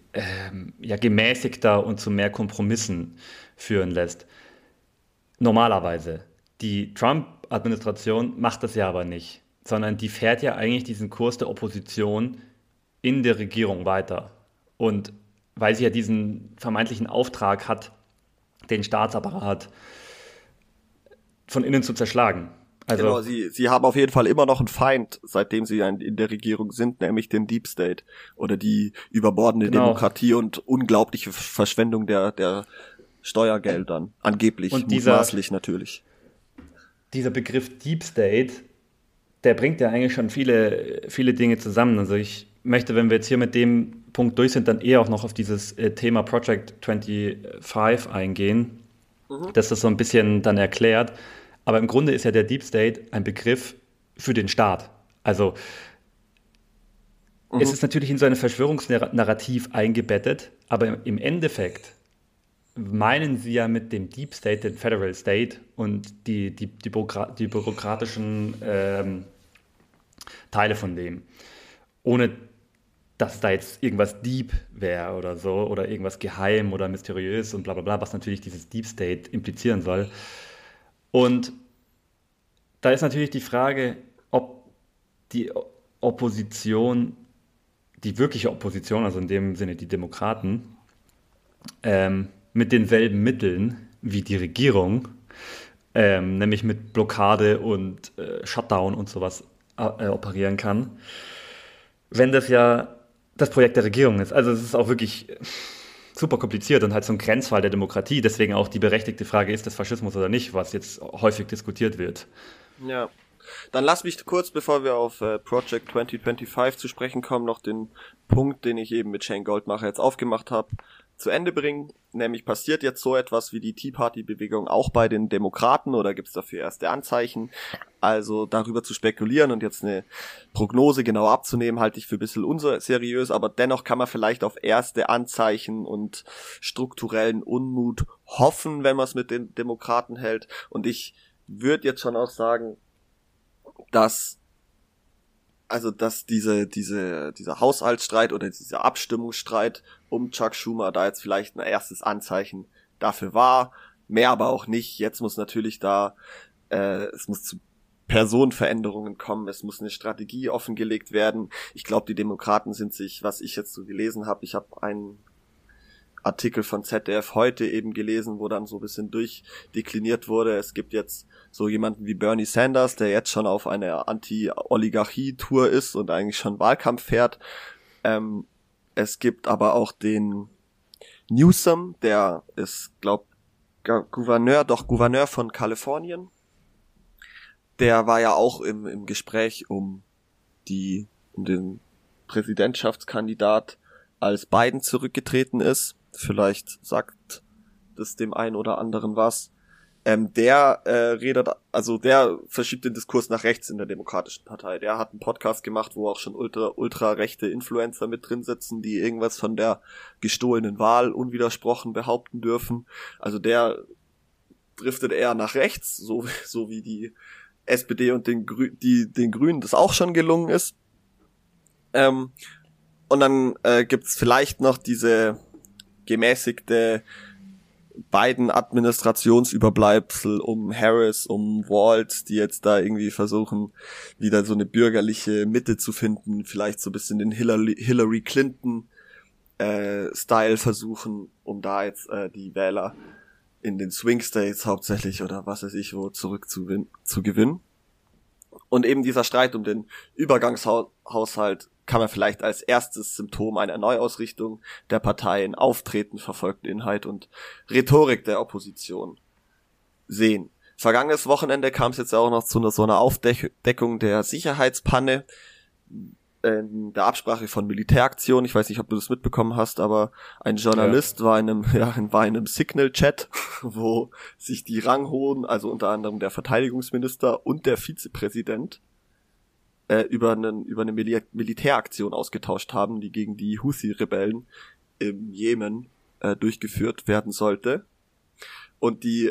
gemäßigter und zu mehr Kompromissen führen lässt. Normalerweise. Die Trump-Administration macht das ja aber nicht, sondern die fährt ja eigentlich diesen Kurs der Opposition in der Regierung weiter. Und weil sie ja diesen vermeintlichen Auftrag hat, den Staatsapparat von innen zu zerschlagen. Also, genau, sie haben auf jeden Fall immer noch einen Feind, seitdem sie in der Regierung sind, nämlich den Deep State oder die überbordende Demokratie und unglaubliche Verschwendung der Steuergeldern, angeblich, und mutmaßlich natürlich. Dieser Begriff Deep State, der bringt ja eigentlich schon viele, viele Dinge zusammen. Also ich möchte, wenn wir jetzt hier mit dem Punkt durch sind, dann eher auch noch auf dieses Thema Project 25 eingehen, dass das so ein bisschen dann erklärt. Aber im Grunde ist ja der Deep State ein Begriff für den Staat. Also es ist natürlich in so ein Verschwörungsnarrativ eingebettet, aber im Endeffekt meinen sie ja mit dem Deep State den Federal State und die bürokratischen Teile von dem. Ohne dass da jetzt irgendwas deep wäre oder so oder irgendwas geheim oder mysteriös und bla bla bla, was natürlich dieses Deep State implizieren soll. Und da ist natürlich die Frage, ob die Opposition, die wirkliche Opposition, also in dem Sinne die Demokraten, mit denselben Mitteln wie die Regierung, nämlich mit Blockade und Shutdown und sowas operieren kann, wenn das ja das Projekt der Regierung ist. Also es ist auch wirklich super kompliziert und halt so ein Grenzfall der Demokratie. Deswegen auch die berechtigte Frage, ist das Faschismus oder nicht, was jetzt häufig diskutiert wird. Ja, dann lass mich kurz, bevor wir auf Project 2025 zu sprechen kommen, noch den Punkt, den ich eben mit Shane Goldmacher jetzt aufgemacht habe, zu Ende bringen. Nämlich passiert jetzt so etwas wie die Tea Party-Bewegung auch bei den Demokraten oder gibt es dafür erste Anzeichen? Also darüber zu spekulieren und jetzt eine Prognose genau abzunehmen, halte ich für ein bisschen unseriös, aber dennoch kann man vielleicht auf erste Anzeichen und strukturellen Unmut hoffen, wenn man es mit den Demokraten hält. Und ich würde jetzt schon auch sagen, dass dieser Haushaltsstreit oder dieser Abstimmungsstreit um Chuck Schumer da jetzt vielleicht ein erstes Anzeichen dafür war, mehr aber auch nicht. Jetzt muss natürlich es muss zu Personenveränderungen kommen, es muss eine Strategie offengelegt werden. Ich glaube, die Demokraten sind sich, was ich jetzt so gelesen habe, ich habe einen Artikel von ZDF heute eben gelesen, wo dann so ein bisschen durchdekliniert wurde. Es gibt jetzt so jemanden wie Bernie Sanders, der jetzt schon auf einer Anti-Oligarchie-Tour ist und eigentlich schon Wahlkampf fährt. Es gibt aber auch den Newsom, der ist, Gouverneur von Kalifornien. Der war ja auch im Gespräch um den Präsidentschaftskandidat, als Biden zurückgetreten ist. Vielleicht sagt das dem einen oder anderen was. Der verschiebt den Diskurs nach rechts in der Demokratischen Partei. Der hat einen Podcast gemacht, wo auch schon ultra rechte Influencer mit drin sitzen, die irgendwas von der gestohlenen Wahl unwidersprochen behaupten dürfen. Also der driftet eher nach rechts, so wie die SPD und den Grünen das auch schon gelungen ist. Und dann gibt's vielleicht noch diese gemäßigte Biden-Administrationsüberbleibsel um Harris, um Walz, die jetzt da irgendwie versuchen, wieder so eine bürgerliche Mitte zu finden, vielleicht so ein bisschen den Hillary Clinton Style versuchen, um da jetzt die Wähler in den Swing States hauptsächlich oder was weiß ich wo zu gewinnen. Und eben dieser Streit um den Übergangshaushalt kann man vielleicht als erstes Symptom einer Neuausrichtung der Parteien, Auftreten, verfolgten Inhalt und Rhetorik der Opposition sehen. Vergangenes Wochenende kam es jetzt auch noch zu so einer Aufdeckung der Sicherheitspanne in der Absprache von Militäraktionen. Ich weiß nicht, ob du das mitbekommen hast, aber ein Journalist war in einem Signal-Chat, wo sich die Ranghohen, also unter anderem der Verteidigungsminister und der Vizepräsident, über eine Militäraktion ausgetauscht haben, die gegen die Houthi-Rebellen im Jemen durchgeführt werden sollte. Und die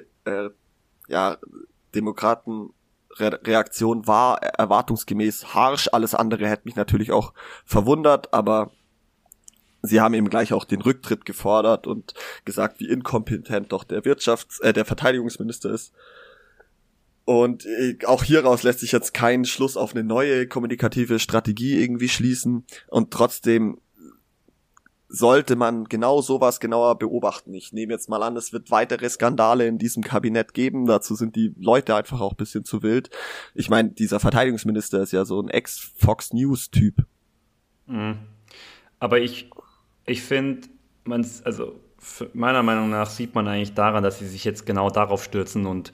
Demokraten-Reaktion war erwartungsgemäß harsch. Alles andere hätte mich natürlich auch verwundert, aber Sie haben eben gleich auch den Rücktritt gefordert und gesagt, wie inkompetent doch der Verteidigungsminister ist. Und auch hieraus lässt sich jetzt kein Schluss auf eine neue kommunikative Strategie irgendwie schließen. Und trotzdem sollte man genau sowas genauer beobachten. Ich nehme jetzt mal an, es wird weitere Skandale in diesem Kabinett geben. Dazu sind die Leute einfach auch ein bisschen zu wild. Ich meine, dieser Verteidigungsminister ist ja so ein Ex-Fox News-Typ. Mhm. Aber ich finde, meiner Meinung nach sieht man eigentlich daran, dass sie sich jetzt genau darauf stürzen und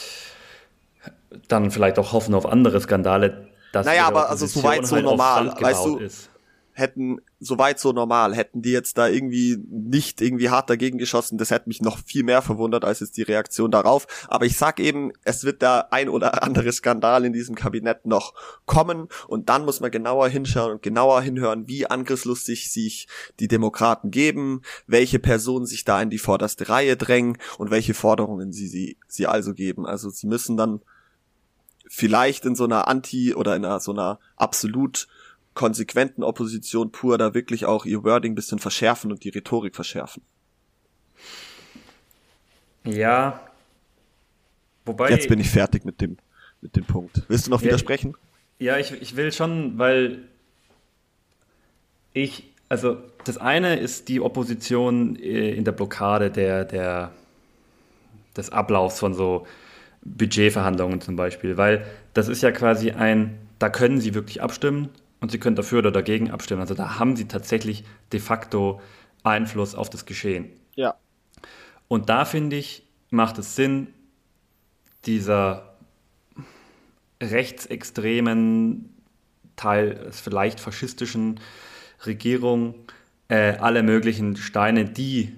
dann vielleicht auch hoffen auf andere Skandale, dass Naja, ihre aber also Opposition soweit so halt auf normal, Sand weißt gebaut du, ist. hätten die jetzt da nicht irgendwie hart dagegen geschossen, das hätte mich noch viel mehr verwundert als jetzt die Reaktion darauf. Aber ich sag eben, es wird da ein oder andere Skandal in diesem Kabinett noch kommen und dann muss man genauer hinschauen und genauer hinhören, wie angriffslustig sich die Demokraten geben, welche Personen sich da in die vorderste Reihe drängen und welche Forderungen sie also geben. Also sie müssen dann vielleicht in so einer so einer absolut konsequenten Opposition pur da wirklich auch ihr Wording ein bisschen verschärfen und die Rhetorik verschärfen. Ja, wobei... Jetzt bin ich fertig mit dem Punkt. Willst du noch widersprechen? Ja, ich will schon, weil also das eine ist die Opposition in der Blockade des Ablaufs von so Budgetverhandlungen zum Beispiel, weil das ist ja quasi da können sie wirklich abstimmen und sie können dafür oder dagegen abstimmen. Also da haben sie tatsächlich de facto Einfluss auf das Geschehen. Ja. Und da finde ich, macht es Sinn, dieser rechtsextremen, vielleicht faschistischen Regierung alle möglichen Steine, die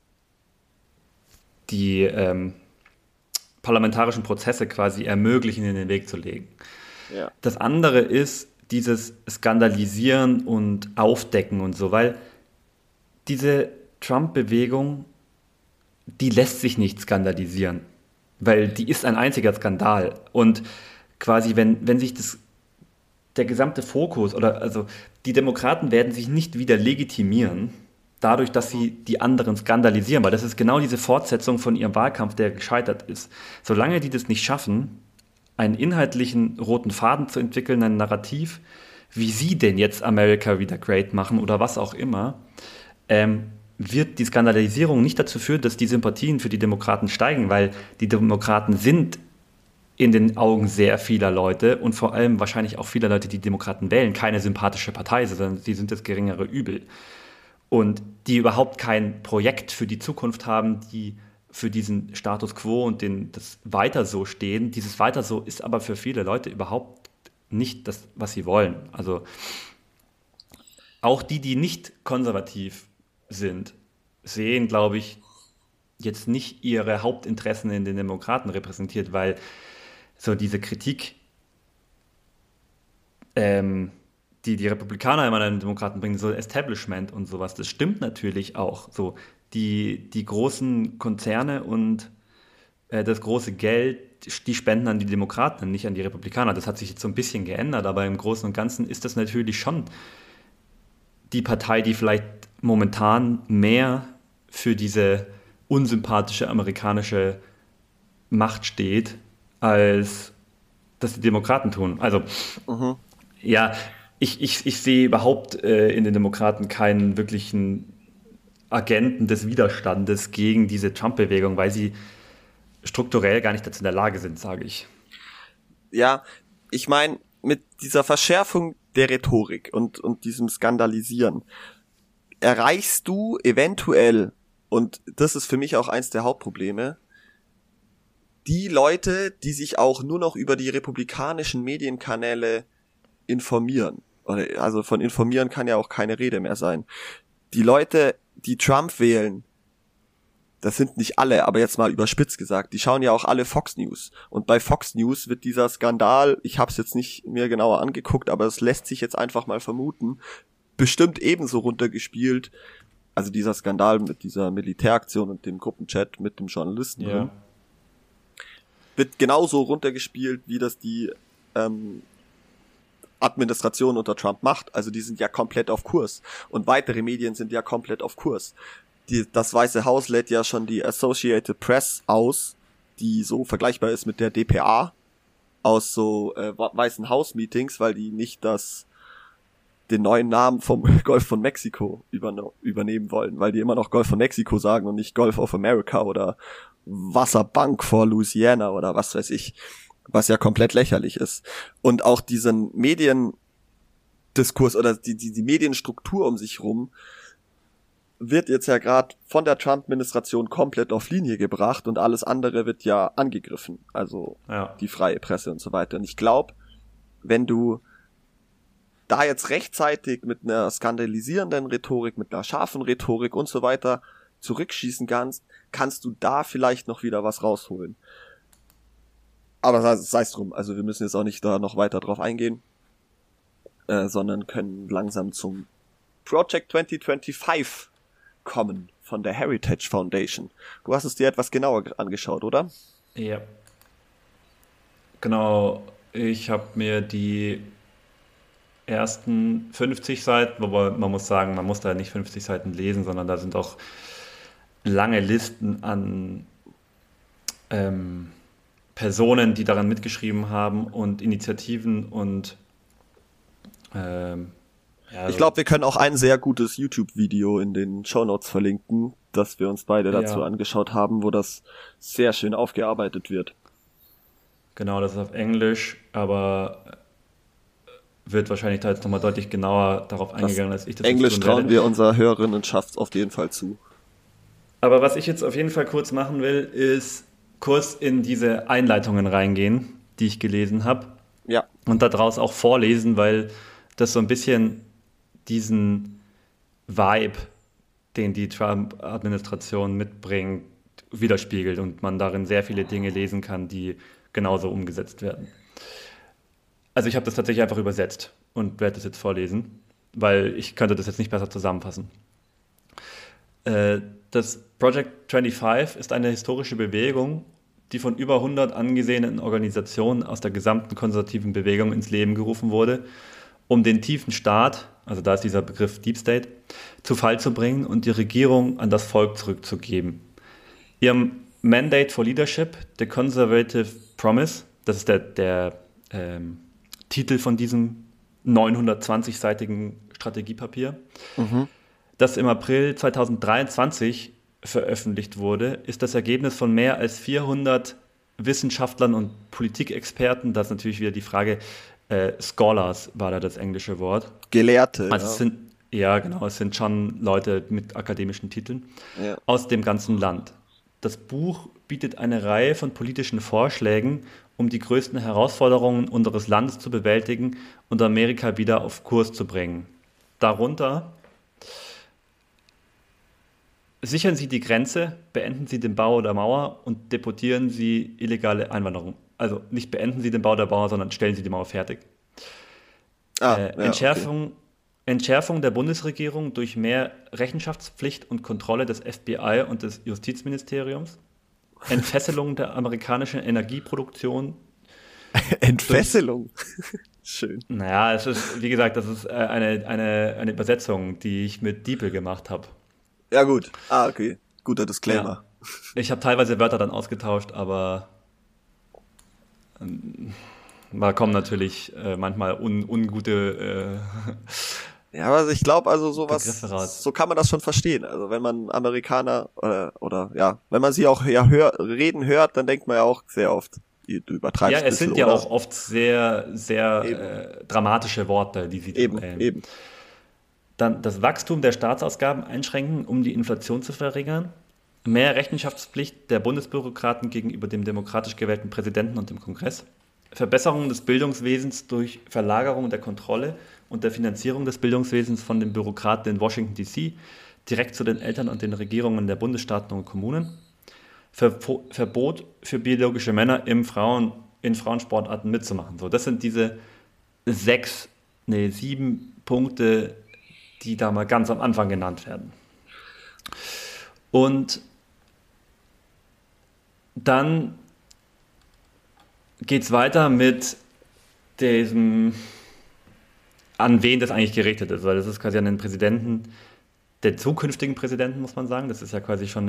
parlamentarischen Prozesse quasi ermöglichen, in den Weg zu legen. Ja. Das andere ist dieses Skandalisieren und Aufdecken und so, weil diese Trump-Bewegung, die lässt sich nicht skandalisieren, weil die ist ein einziger Skandal. Und quasi, wenn sich der gesamte Fokus also die Demokraten werden sich nicht wieder legitimieren, dadurch, dass sie die anderen skandalisieren, weil das ist genau diese Fortsetzung von ihrem Wahlkampf, der gescheitert ist. Solange die das nicht schaffen, einen inhaltlichen roten Faden zu entwickeln, ein Narrativ, wie sie denn jetzt America wieder great machen oder was auch immer, wird die Skandalisierung nicht dazu führen, dass die Sympathien für die Demokraten steigen, weil die Demokraten sind in den Augen sehr vieler Leute und vor allem wahrscheinlich auch vieler Leute, die Demokraten wählen, keine sympathische Partei, sondern sie sind das geringere Übel. Und die überhaupt kein Projekt für die Zukunft haben, die für diesen Status quo und das Weiter so stehen. Dieses Weiter so ist aber für viele Leute überhaupt nicht das, was sie wollen. Also auch die nicht konservativ sind, sehen, glaube ich, jetzt nicht ihre Hauptinteressen in den Demokraten repräsentiert, weil so diese Kritik, die Republikaner immer an den Demokraten bringen, so Establishment und sowas, das stimmt natürlich auch. So die großen Konzerne und das große Geld, die spenden an die Demokraten, nicht an die Republikaner. Das hat sich jetzt so ein bisschen geändert, aber im Großen und Ganzen ist das natürlich schon die Partei, die vielleicht momentan mehr für diese unsympathische amerikanische Macht steht, als das die Demokraten tun. Also, ja, ich sehe überhaupt in den Demokraten keinen wirklichen Agenten des Widerstandes gegen diese Trump-Bewegung, weil sie strukturell gar nicht dazu in der Lage sind, sage ich. Ja, ich meine, mit dieser Verschärfung der Rhetorik und diesem Skandalisieren erreichst du eventuell, und das ist für mich auch eins der Hauptprobleme, die Leute, die sich auch nur noch über die republikanischen Medienkanäle informieren. Also von informieren kann ja auch keine Rede mehr sein. Die Leute, die Trump wählen, das sind nicht alle, aber jetzt mal überspitzt gesagt, die schauen ja auch alle Fox News. Und bei Fox News wird dieser Skandal, ich habe es jetzt nicht mir genauer angeguckt, aber es lässt sich jetzt einfach mal vermuten, bestimmt ebenso runtergespielt. Also dieser Skandal mit dieser Militäraktion und dem Gruppenchat mit dem Journalisten drin, wird genauso runtergespielt, wie das die Administration unter Trump macht. Also die sind ja komplett auf Kurs. Und weitere Medien sind ja komplett auf Kurs. Das Weiße Haus lädt ja schon die Associated Press aus, die so vergleichbar ist mit der DPA aus so Weißen Haus-Meetings, weil die nicht den neuen Namen vom Golf von Mexiko übernehmen wollen, weil die immer noch Golf von Mexiko sagen und nicht Gulf of America oder Wasserbank vor Louisiana oder was weiß ich, was ja komplett lächerlich ist. Und auch diesen Mediendiskurs oder die Medienstruktur um sich rum wird jetzt ja gerade von der Trump-Administration komplett auf Linie gebracht und alles andere wird ja angegriffen. Also die freie Presse und so weiter. Und ich glaube, wenn du da jetzt rechtzeitig mit einer skandalisierenden Rhetorik, mit einer scharfen Rhetorik und so weiter zurückschießen kannst du da vielleicht noch wieder was rausholen. Aber sei es drum. Also wir müssen jetzt auch nicht da noch weiter drauf eingehen, sondern können langsam zum Project 2025 kommen von der Heritage Foundation. Du hast es dir etwas genauer angeschaut, oder? Ja. Genau. Ich habe mir die ersten 50 Seiten, wobei man muss sagen, man muss da nicht 50 Seiten lesen, sondern da sind auch lange Listen an Personen, die daran mitgeschrieben haben und Initiativen und ich glaube, wir können auch ein sehr gutes YouTube-Video in den Shownotes verlinken, das wir uns beide dazu angeschaut haben, wo das sehr schön aufgearbeitet wird. Genau, das ist auf Englisch, aber wird wahrscheinlich da jetzt nochmal deutlich genauer darauf eingegangen, als ich das Englisch tun werde. trauen wir unserer Hörerinnenschaft auf jeden Fall zu. Aber was ich jetzt auf jeden Fall kurz machen will, ist kurz in diese Einleitungen reingehen, die ich gelesen habe. Ja. Und daraus auch vorlesen, weil das so ein bisschen diesen Vibe, den die Trump-Administration mitbringt, widerspiegelt und man darin sehr viele Dinge lesen kann, die genauso umgesetzt werden. Also ich habe das tatsächlich einfach übersetzt und werde das jetzt vorlesen, weil ich könnte das jetzt nicht besser zusammenfassen. Das Project 25 ist eine historische Bewegung, die von über 100 angesehenen Organisationen aus der gesamten konservativen Bewegung ins Leben gerufen wurde, um den tiefen Staat, also da ist dieser Begriff Deep State, zu Fall zu bringen und die Regierung an das Volk zurückzugeben. Ihrem Mandate for Leadership, The Conservative Promise, das ist der Titel von diesem 920-seitigen Strategiepapier, das im April 2023 veröffentlicht wurde, ist das Ergebnis von mehr als 400 Wissenschaftlern und Politikexperten. Das ist natürlich wieder die Frage, Scholars war da das englische Wort. Gelehrte. Also es sind schon Leute mit akademischen Titeln aus dem ganzen Land. Das Buch bietet eine Reihe von politischen Vorschlägen, um die größten Herausforderungen unseres Landes zu bewältigen und Amerika wieder auf Kurs zu bringen. Darunter: Sichern Sie die Grenze, beenden Sie den Bau der Mauer und deportieren Sie illegale Einwanderung. Also nicht beenden Sie den Bau der Mauer, sondern stellen Sie die Mauer fertig. Entschärfung der Bundesregierung durch mehr Rechenschaftspflicht und Kontrolle des FBI und des Justizministeriums. Entfesselung der amerikanischen Energieproduktion. Entfesselung? Schön. Naja, es ist, wie gesagt, das ist eine Übersetzung, die ich mit DeepL gemacht habe. Ja gut. Okay. Guter Disclaimer. Ja. Ich habe teilweise Wörter dann ausgetauscht, aber da kommen natürlich manchmal ungute ja, aber ich glaube, also Begriffe raus. sowas, so kann man das schon verstehen. Also wenn man Amerikaner wenn man sie auch reden hört, dann denkt man ja auch sehr oft, du übertreibst. Ja, es sind ja auch oft sehr, sehr dramatische Worte, die sie wählen. Eben. Dann das Wachstum der Staatsausgaben einschränken, um die Inflation zu verringern. Mehr Rechenschaftspflicht der Bundesbürokraten gegenüber dem demokratisch gewählten Präsidenten und dem Kongress. Verbesserung des Bildungswesens durch Verlagerung der Kontrolle und der Finanzierung des Bildungswesens von den Bürokraten in Washington D.C. direkt zu den Eltern und den Regierungen der Bundesstaaten und Kommunen. Verbot für biologische Männer in Frauensportarten mitzumachen. So, das sind diese 7 Punkte, die da mal ganz am Anfang genannt werden. Und dann geht es weiter mit diesem an wen das eigentlich gerichtet ist, weil das ist quasi an den Präsidenten, der zukünftigen Präsidenten, muss man sagen. Das ist ja quasi schon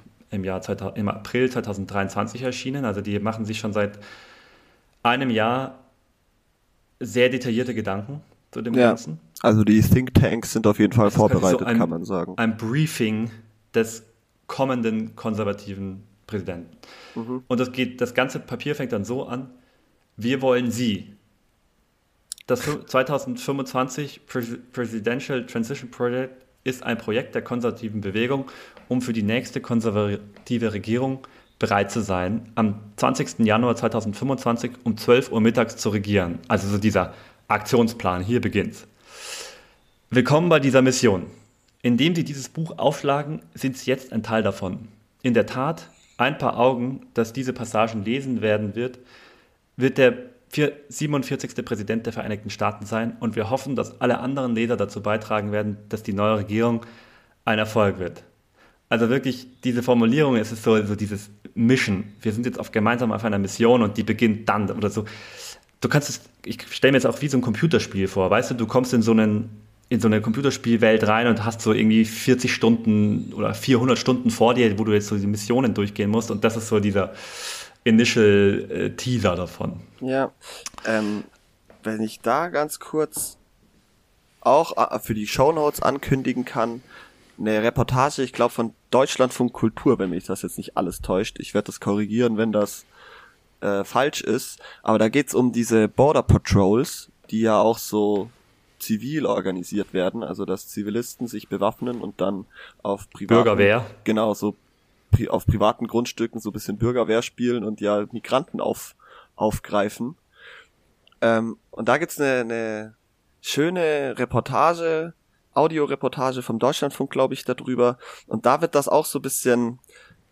im April 2023 erschienen. Also die machen sich schon seit einem Jahr sehr detaillierte Gedanken zu dem Ja, Ganzen. also die Thinktanks sind auf jeden Fall Das ist quasi vorbereitet, kann man sagen. ein Briefing des kommenden konservativen Präsidenten. Mhm. Und das ganze Papier fängt dann so an: Wir wollen Sie. Das 2025 Presidential Transition Project ist ein Projekt der konservativen Bewegung, um für die nächste konservative Regierung bereit zu sein, am 20. Januar 2025 um 12 Uhr mittags zu regieren. Also so dieser Aktionsplan, hier beginnt's. Willkommen bei dieser Mission. Indem Sie dieses Buch aufschlagen, sind Sie jetzt ein Teil davon. In der Tat, ein paar Augen, das diese Passagen lesen werden wird der 47. Präsident der Vereinigten Staaten sein, und wir hoffen, dass alle anderen Leser dazu beitragen werden, dass die neue Regierung ein Erfolg wird. Also wirklich, diese Formulierung, es ist so dieses Mission. Wir sind jetzt gemeinsam auf einer Mission und die beginnt dann oder so. Ich stelle mir jetzt auch wie so ein Computerspiel vor, weißt du kommst in so eine Computerspielwelt rein und hast so irgendwie 40 Stunden oder 400 Stunden vor dir, wo du jetzt so die Missionen durchgehen musst, und das ist so dieser Initial Teaser davon. Ja, wenn ich da ganz kurz auch für die Shownotes ankündigen kann, eine Reportage, ich glaube von Deutschlandfunk Kultur, wenn mich das jetzt nicht alles täuscht. Ich werde das korrigieren, wenn das falsch ist. Aber da geht's um diese Border Patrols, die ja auch so zivil organisiert werden, also dass Zivilisten sich bewaffnen und dann auf Bürgerwehr. Genau, so auf privaten Grundstücken so ein bisschen Bürgerwehr spielen und ja Migranten aufgreifen. Und da gibt's eine schöne Reportage, Audioreportage vom Deutschlandfunk, glaube ich, darüber. Und da wird das auch so ein bisschen,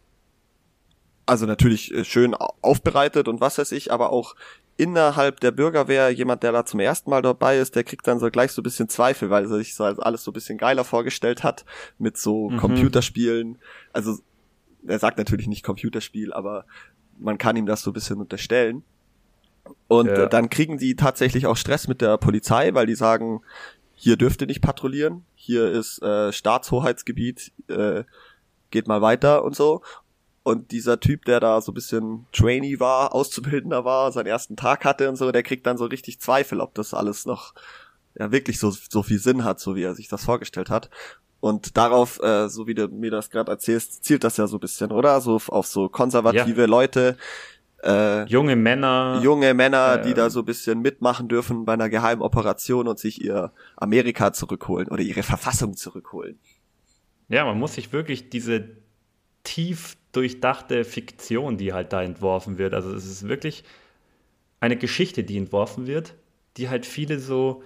also natürlich schön aufbereitet und was weiß ich, aber auch innerhalb der Bürgerwehr, jemand, der da zum ersten Mal dabei ist, der kriegt dann so gleich so ein bisschen Zweifel, weil er sich so alles so ein bisschen geiler vorgestellt hat mit so Computerspielen. Also er sagt natürlich nicht Computerspiel, aber man kann ihm das so ein bisschen unterstellen. Und dann kriegen die tatsächlich auch Stress mit der Polizei, weil die sagen, hier dürft ihr nicht patrouillieren, hier ist Staatshoheitsgebiet, geht mal weiter und so. Und dieser Typ, der da so ein bisschen Trainee war, Auszubildender war, seinen ersten Tag hatte und so, der kriegt dann so richtig Zweifel, ob das alles noch ja wirklich so viel Sinn hat, so wie er sich das vorgestellt hat. Und darauf, so wie du mir das gerade erzählst, zielt das ja so ein bisschen, oder? So auf so konservative Leute, junge Männer, die da so ein bisschen mitmachen dürfen bei einer geheimen Operation und sich ihr Amerika zurückholen oder ihre Verfassung zurückholen. Ja, man muss sich wirklich diese tief durchdachte Fiktion, die halt da entworfen wird, also es ist wirklich eine Geschichte, die entworfen wird, die halt viele so,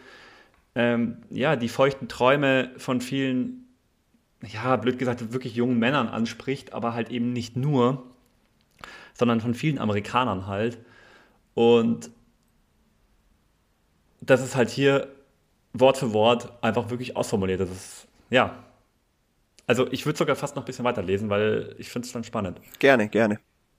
die feuchten Träume von vielen, ja, blöd gesagt, wirklich jungen Männern anspricht, aber halt eben nicht nur, sondern von vielen Amerikanern halt. Und das ist halt hier Wort für Wort einfach wirklich ausformuliert. Das ist, ja. Also ich würde sogar fast noch ein bisschen weiterlesen, weil ich finde es dann spannend. Gerne.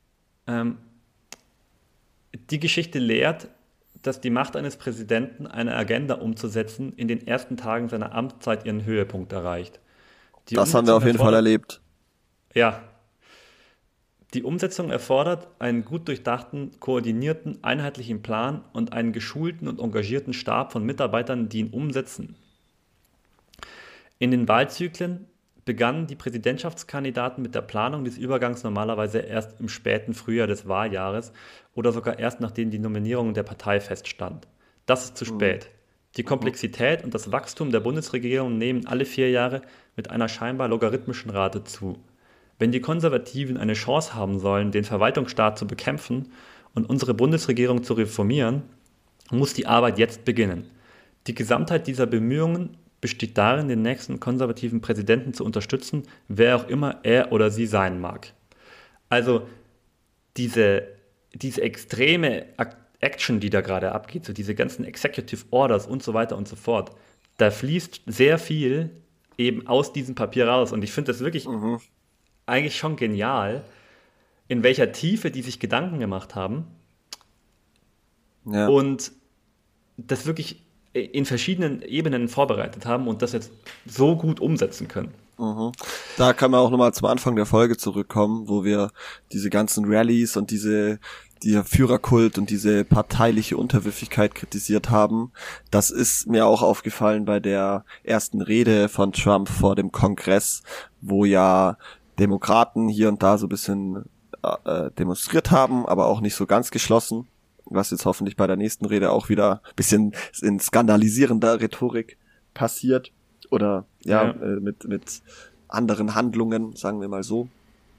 Die Geschichte lehrt, dass die Macht eines Präsidenten, eine Agenda umzusetzen, in den ersten Tagen seiner Amtszeit ihren Höhepunkt erreicht. Das haben wir auf jeden Fall erlebt. Ja. Die Umsetzung erfordert einen gut durchdachten, koordinierten, einheitlichen Plan und einen geschulten und engagierten Stab von Mitarbeitern, die ihn umsetzen. In den Wahlzyklen begannen die Präsidentschaftskandidaten mit der Planung des Übergangs normalerweise erst im späten Frühjahr des Wahljahres oder sogar erst nachdem die Nominierung der Partei feststand. Das ist zu spät. Die Komplexität und das Wachstum der Bundesregierung nehmen alle 4 Jahre mit einer scheinbar logarithmischen Rate zu. Wenn die Konservativen eine Chance haben sollen, den Verwaltungsstaat zu bekämpfen und unsere Bundesregierung zu reformieren, muss die Arbeit jetzt beginnen. Die Gesamtheit dieser Bemühungen besteht darin, den nächsten konservativen Präsidenten zu unterstützen, wer auch immer er oder sie sein mag. Also diese extreme Action, die da gerade abgeht, so diese ganzen Executive Orders und so weiter und so fort, da fließt sehr viel eben aus diesem Papier raus. Und ich finde das wirklich eigentlich schon genial, in welcher Tiefe die sich Gedanken gemacht haben. Ja. Und das wirklich in verschiedenen Ebenen vorbereitet haben und das jetzt so gut umsetzen können. Da kann man auch nochmal zum Anfang der Folge zurückkommen, wo wir diese ganzen Rallyes und dieser Führerkult und diese parteiliche Unterwürfigkeit kritisiert haben. Das ist mir auch aufgefallen bei der ersten Rede von Trump vor dem Kongress, wo ja Demokraten hier und da so ein bisschen demonstriert haben, aber auch nicht so ganz geschlossen, was jetzt hoffentlich bei der nächsten Rede auch wieder ein bisschen in skandalisierender Rhetorik passiert oder mit anderen Handlungen, sagen wir mal so.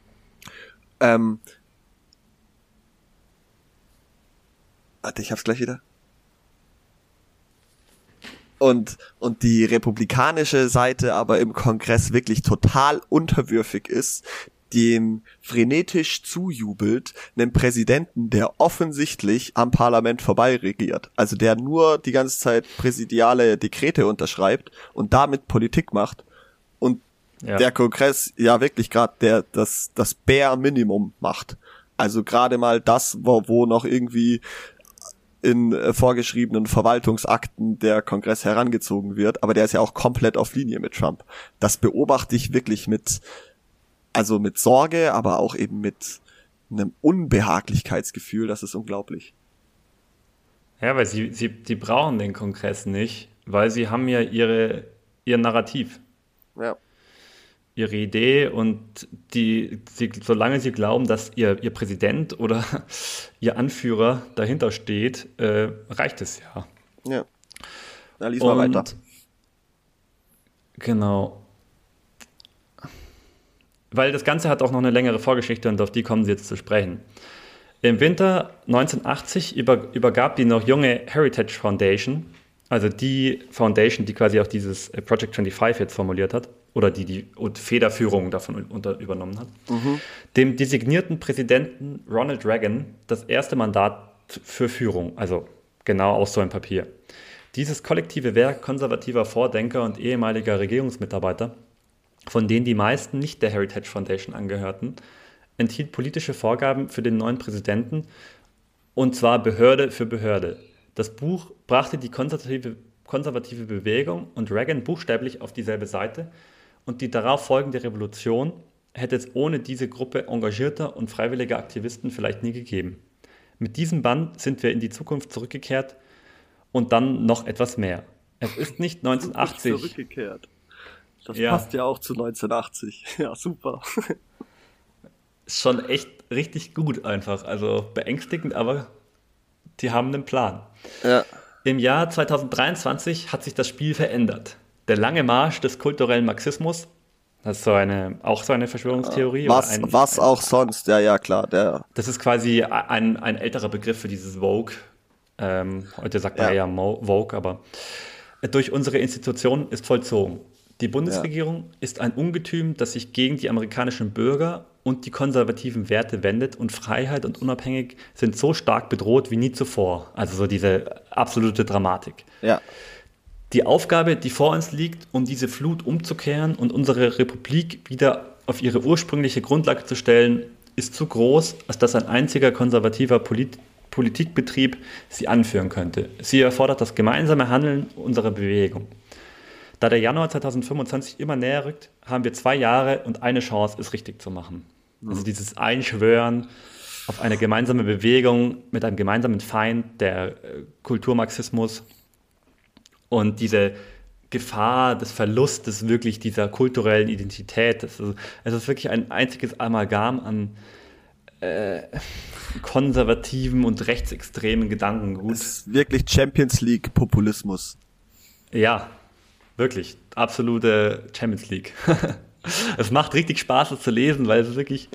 Warte, ich hab's gleich wieder. Und die republikanische Seite aber im Kongress wirklich total unterwürfig ist, dem frenetisch zujubelt, einem Präsidenten, der offensichtlich am Parlament vorbei regiert. Also der nur die ganze Zeit präsidiale Dekrete unterschreibt und damit Politik macht. Und der Kongress ja wirklich gerade das Bare Minimum macht. Also gerade mal das, wo noch irgendwie in vorgeschriebenen Verwaltungsakten der Kongress herangezogen wird, aber der ist ja auch komplett auf Linie mit Trump. Das beobachte ich wirklich mit Sorge, aber auch eben mit einem Unbehaglichkeitsgefühl, das ist unglaublich. Ja, weil sie brauchen den Kongress nicht, weil sie haben ja ihr Narrativ. Ja. Ihre Idee und solange sie glauben, dass ihr Präsident oder ihr Anführer dahinter steht, reicht es ja. Ja. Na, lies mal weiter. Genau. Weil das Ganze hat auch noch eine längere Vorgeschichte und auf die kommen sie jetzt zu sprechen. Im Winter 1980 übergab die noch junge Heritage Foundation, also die Foundation, die quasi auch dieses Project 25 jetzt formuliert hat, oder die Federführung davon übernommen hat, dem designierten Präsidenten Ronald Reagan das erste Mandat für Führung, also genau aus so einem Papier. Dieses kollektive Werk konservativer Vordenker und ehemaliger Regierungsmitarbeiter, von denen die meisten nicht der Heritage Foundation angehörten, enthielt politische Vorgaben für den neuen Präsidenten, und zwar Behörde für Behörde. Das Buch brachte die konservative Bewegung und Reagan buchstäblich auf dieselbe Seite, und die darauf folgende Revolution hätte es ohne diese Gruppe engagierter und freiwilliger Aktivisten vielleicht nie gegeben. Mit diesem Band sind wir in die Zukunft zurückgekehrt und dann noch etwas mehr. Es ist nicht 1980. Zurückgekehrt. Das passt ja auch zu 1980. Ja, super. Ist schon echt richtig gut einfach. Also beängstigend, aber die haben einen Plan. Ja. Im Jahr 2023 hat sich das Spiel verändert. Der lange Marsch des kulturellen Marxismus, das ist auch so eine Verschwörungstheorie. Was auch sonst, ja klar. Das ist quasi ein älterer Begriff für dieses Vogue. Heute sagt man eher Vogue, aber durch unsere Institutionen ist vollzogen. Die Bundesregierung ist ein Ungetüm, das sich gegen die amerikanischen Bürger und die konservativen Werte wendet, und Freiheit und Unabhängigkeit sind so stark bedroht wie nie zuvor. Also so diese absolute Dramatik. Ja. Die Aufgabe, die vor uns liegt, um diese Flut umzukehren und unsere Republik wieder auf ihre ursprüngliche Grundlage zu stellen, ist zu groß, als dass ein einziger konservativer Politikbetrieb sie anführen könnte. Sie erfordert das gemeinsame Handeln unserer Bewegung. Da der Januar 2025 immer näher rückt, haben wir 2 Jahre und eine Chance, es richtig zu machen. Also dieses Einschwören auf eine gemeinsame Bewegung mit einem gemeinsamen Feind, der Kulturmarxismus, und diese Gefahr des Verlustes wirklich dieser kulturellen Identität. Es ist wirklich ein einziges Amalgam an konservativen und rechtsextremen Gedankengut. Es ist wirklich Champions League Populismus. Ja, wirklich. Absolute Champions League. Es macht richtig Spaß, es zu lesen, weil es wirklich,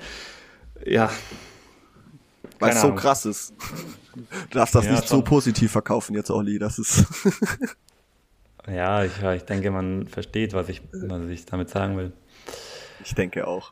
weil es so krass ist. Du darfst das nicht so positiv verkaufen jetzt, Olli. Das ist... Ja, ich denke, man versteht, was ich damit sagen will. Ich denke auch.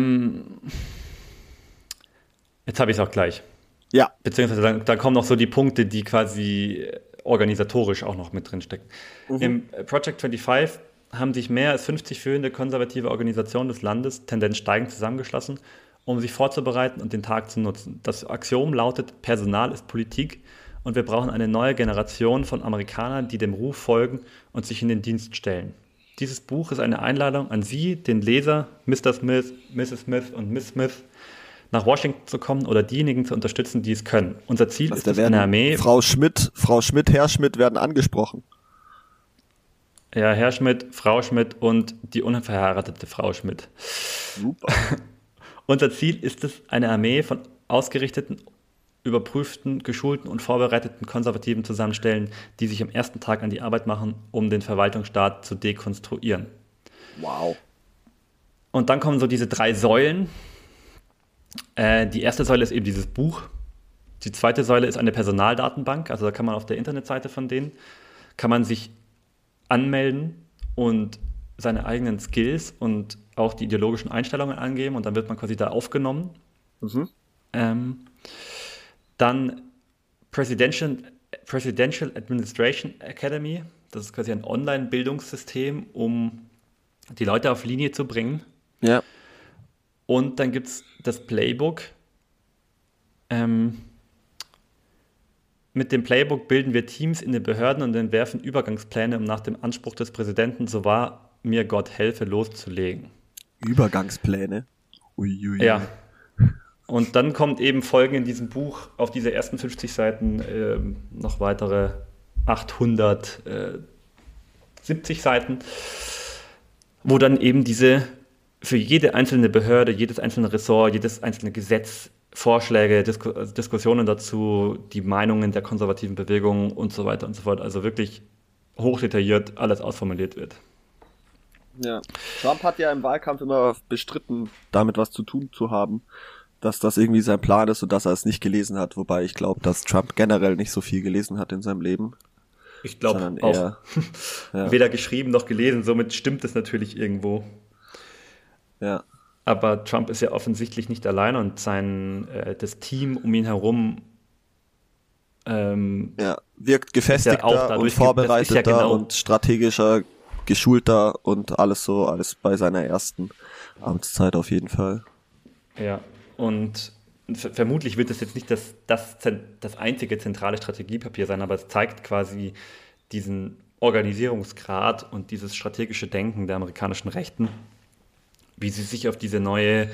Jetzt habe ich es auch gleich. Ja. Beziehungsweise da kommen noch so die Punkte, die quasi organisatorisch auch noch mit drin stecken. Im Project 25 haben sich mehr als 50 führende konservative Organisationen des Landes Tendenz steigend zusammengeschlossen, um sich vorzubereiten und den Tag zu nutzen. Das Axiom lautet: Personal ist Politik, und wir brauchen eine neue Generation von Amerikanern, die dem Ruf folgen und sich in den Dienst stellen. Dieses Buch ist eine Einladung an Sie, den Leser, Mr. Smith, Mrs. Smith und Miss Smith, nach Washington zu kommen oder diejenigen zu unterstützen, die es können. Unser Ziel ist es, eine Armee... Frau Schmidt, Herr Schmidt werden angesprochen. Ja, Herr Schmidt, Frau Schmidt und die unverheiratete Frau Schmidt. Super. Unser Ziel ist es, eine Armee von ausgerichteten, überprüften, geschulten und vorbereiteten Konservativen zusammenstellen, die sich am ersten Tag an die Arbeit machen, um den Verwaltungsstaat zu dekonstruieren. Wow. Und dann kommen so diese 3 Säulen. Die erste Säule ist eben dieses Buch. Die zweite Säule ist eine Personaldatenbank. Also da kann man auf der Internetseite von denen, kann man sich anmelden und seine eigenen Skills und auch die ideologischen Einstellungen angeben und dann wird man quasi da aufgenommen. Mhm. Dann Presidential Administration Academy. Das ist quasi ein Online-Bildungssystem, um die Leute auf Linie zu bringen. Ja. Und dann gibt es das Playbook. Mit dem Playbook bilden wir Teams in den Behörden und entwerfen Übergangspläne, um nach dem Anspruch des Präsidenten, so wahr mir Gott helfe, loszulegen. Übergangspläne? Uiui. Ja. Und dann kommt eben Folgen in diesem Buch auf diese ersten 50 Seiten noch weitere 870 Seiten, wo dann eben diese für jede einzelne Behörde, jedes einzelne Ressort, jedes einzelne Gesetz, Vorschläge, Diskussionen dazu, die Meinungen der konservativen Bewegung und so weiter und so fort, also wirklich hochdetailliert alles ausformuliert wird. Ja. Trump hat ja im Wahlkampf immer bestritten, damit was zu tun zu haben, dass das irgendwie sein Plan ist und dass er es nicht gelesen hat, wobei ich glaube, dass Trump generell nicht so viel gelesen hat in seinem Leben. Ich glaube auch. Ja. Weder geschrieben noch gelesen, somit stimmt es natürlich irgendwo. Ja. Aber Trump ist ja offensichtlich nicht allein und das Team um ihn herum wirkt gefestigter und vorbereiteter und strategischer, geschulter und alles bei seiner ersten Amtszeit auf jeden Fall. Ja, und vermutlich wird es jetzt nicht das einzige zentrale Strategiepapier sein, aber es zeigt quasi diesen Organisierungsgrad und dieses strategische Denken der amerikanischen Rechten, wie sie sich auf diese neue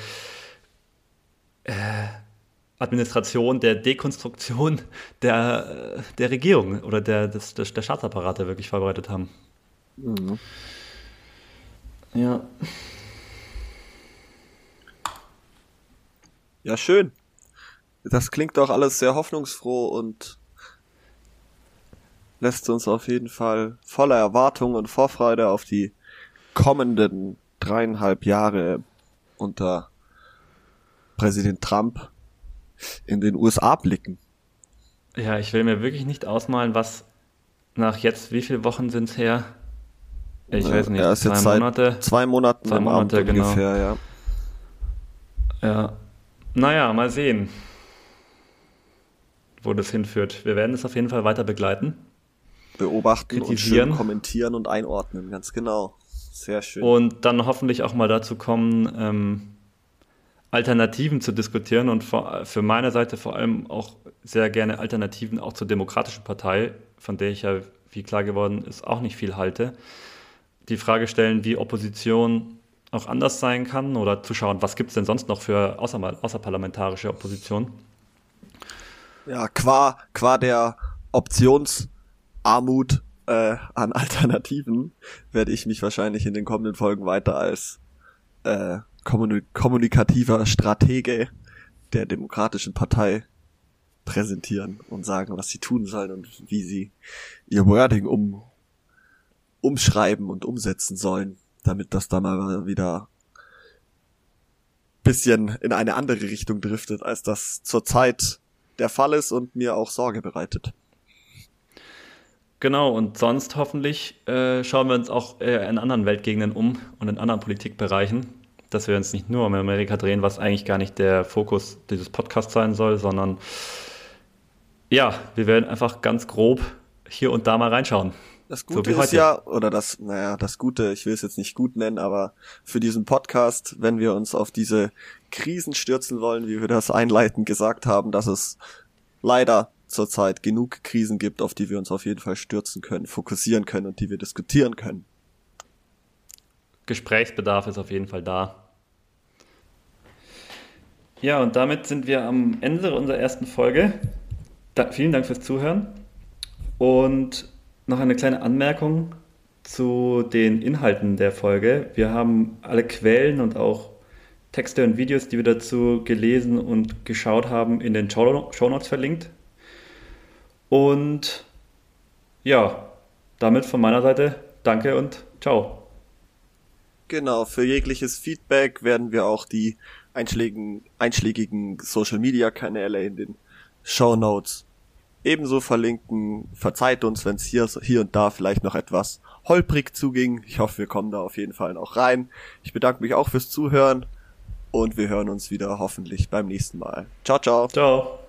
Administration der Dekonstruktion der Regierung oder der Staatsapparate wirklich vorbereitet haben. Mhm. Ja. Ja, schön. Das klingt doch alles sehr hoffnungsfroh und lässt uns auf jeden Fall voller Erwartung und Vorfreude auf die kommenden 3,5 Jahre unter Präsident Trump in den USA blicken. Ja, ich will mir wirklich nicht ausmalen, was nach jetzt, wie viele Wochen sind es her? Ich weiß nicht, er ist jetzt 2 Monate. Seit 2 Monaten im Amt genau. Ungefähr, ja. Ja, naja, mal sehen, wo das hinführt. Wir werden es auf jeden Fall weiter begleiten. Beobachten und schön kommentieren und einordnen, ganz genau. Sehr schön. Und dann hoffentlich auch mal dazu kommen, Alternativen zu diskutieren und für meine Seite vor allem auch sehr gerne Alternativen auch zur Demokratischen Partei, von der ich ja, wie klar geworden ist, auch nicht viel halte. Die Frage stellen, wie Opposition auch anders sein kann oder zu schauen, was gibt es denn sonst noch für außerparlamentarische Opposition? Ja, qua der Optionsarmut an Alternativen werde ich mich wahrscheinlich in den kommenden Folgen weiter als kommunikativer Stratege der Demokratischen Partei präsentieren und sagen, was sie tun sollen und wie sie ihr Wording umschreiben und umsetzen sollen, damit das dann mal wieder bisschen in eine andere Richtung driftet, als das zurzeit der Fall ist und mir auch Sorge bereitet. Genau, und sonst hoffentlich schauen wir uns auch in anderen Weltgegenden um und in anderen Politikbereichen, dass wir uns nicht nur um Amerika drehen, was eigentlich gar nicht der Fokus dieses Podcasts sein soll, sondern ja, wir werden einfach ganz grob hier und da mal reinschauen. Das Gute ist ja, oder das Gute, ich will es jetzt nicht gut nennen, aber für diesen Podcast, wenn wir uns auf diese Krisen stürzen wollen, wie wir das einleitend gesagt haben, dass es leider zurzeit genug Krisen gibt, auf die wir uns auf jeden Fall stürzen können, fokussieren können und die wir diskutieren können. Gesprächsbedarf ist auf jeden Fall da. Ja, und damit sind wir am Ende unserer ersten Folge. Vielen Dank fürs Zuhören. Und noch eine kleine Anmerkung zu den Inhalten der Folge. Wir haben alle Quellen und auch Texte und Videos, die wir dazu gelesen und geschaut haben, in den Shownotes verlinkt. Und ja, damit von meiner Seite danke und ciao. Genau, für jegliches Feedback werden wir auch die einschlägigen Social-Media-Kanäle in den Shownotes ebenso verlinken. Verzeiht uns, wenn es hier und da vielleicht noch etwas holprig zuging. Ich hoffe, wir kommen da auf jeden Fall noch rein. Ich bedanke mich auch fürs Zuhören und wir hören uns wieder hoffentlich beim nächsten Mal. Ciao, ciao. Ciao.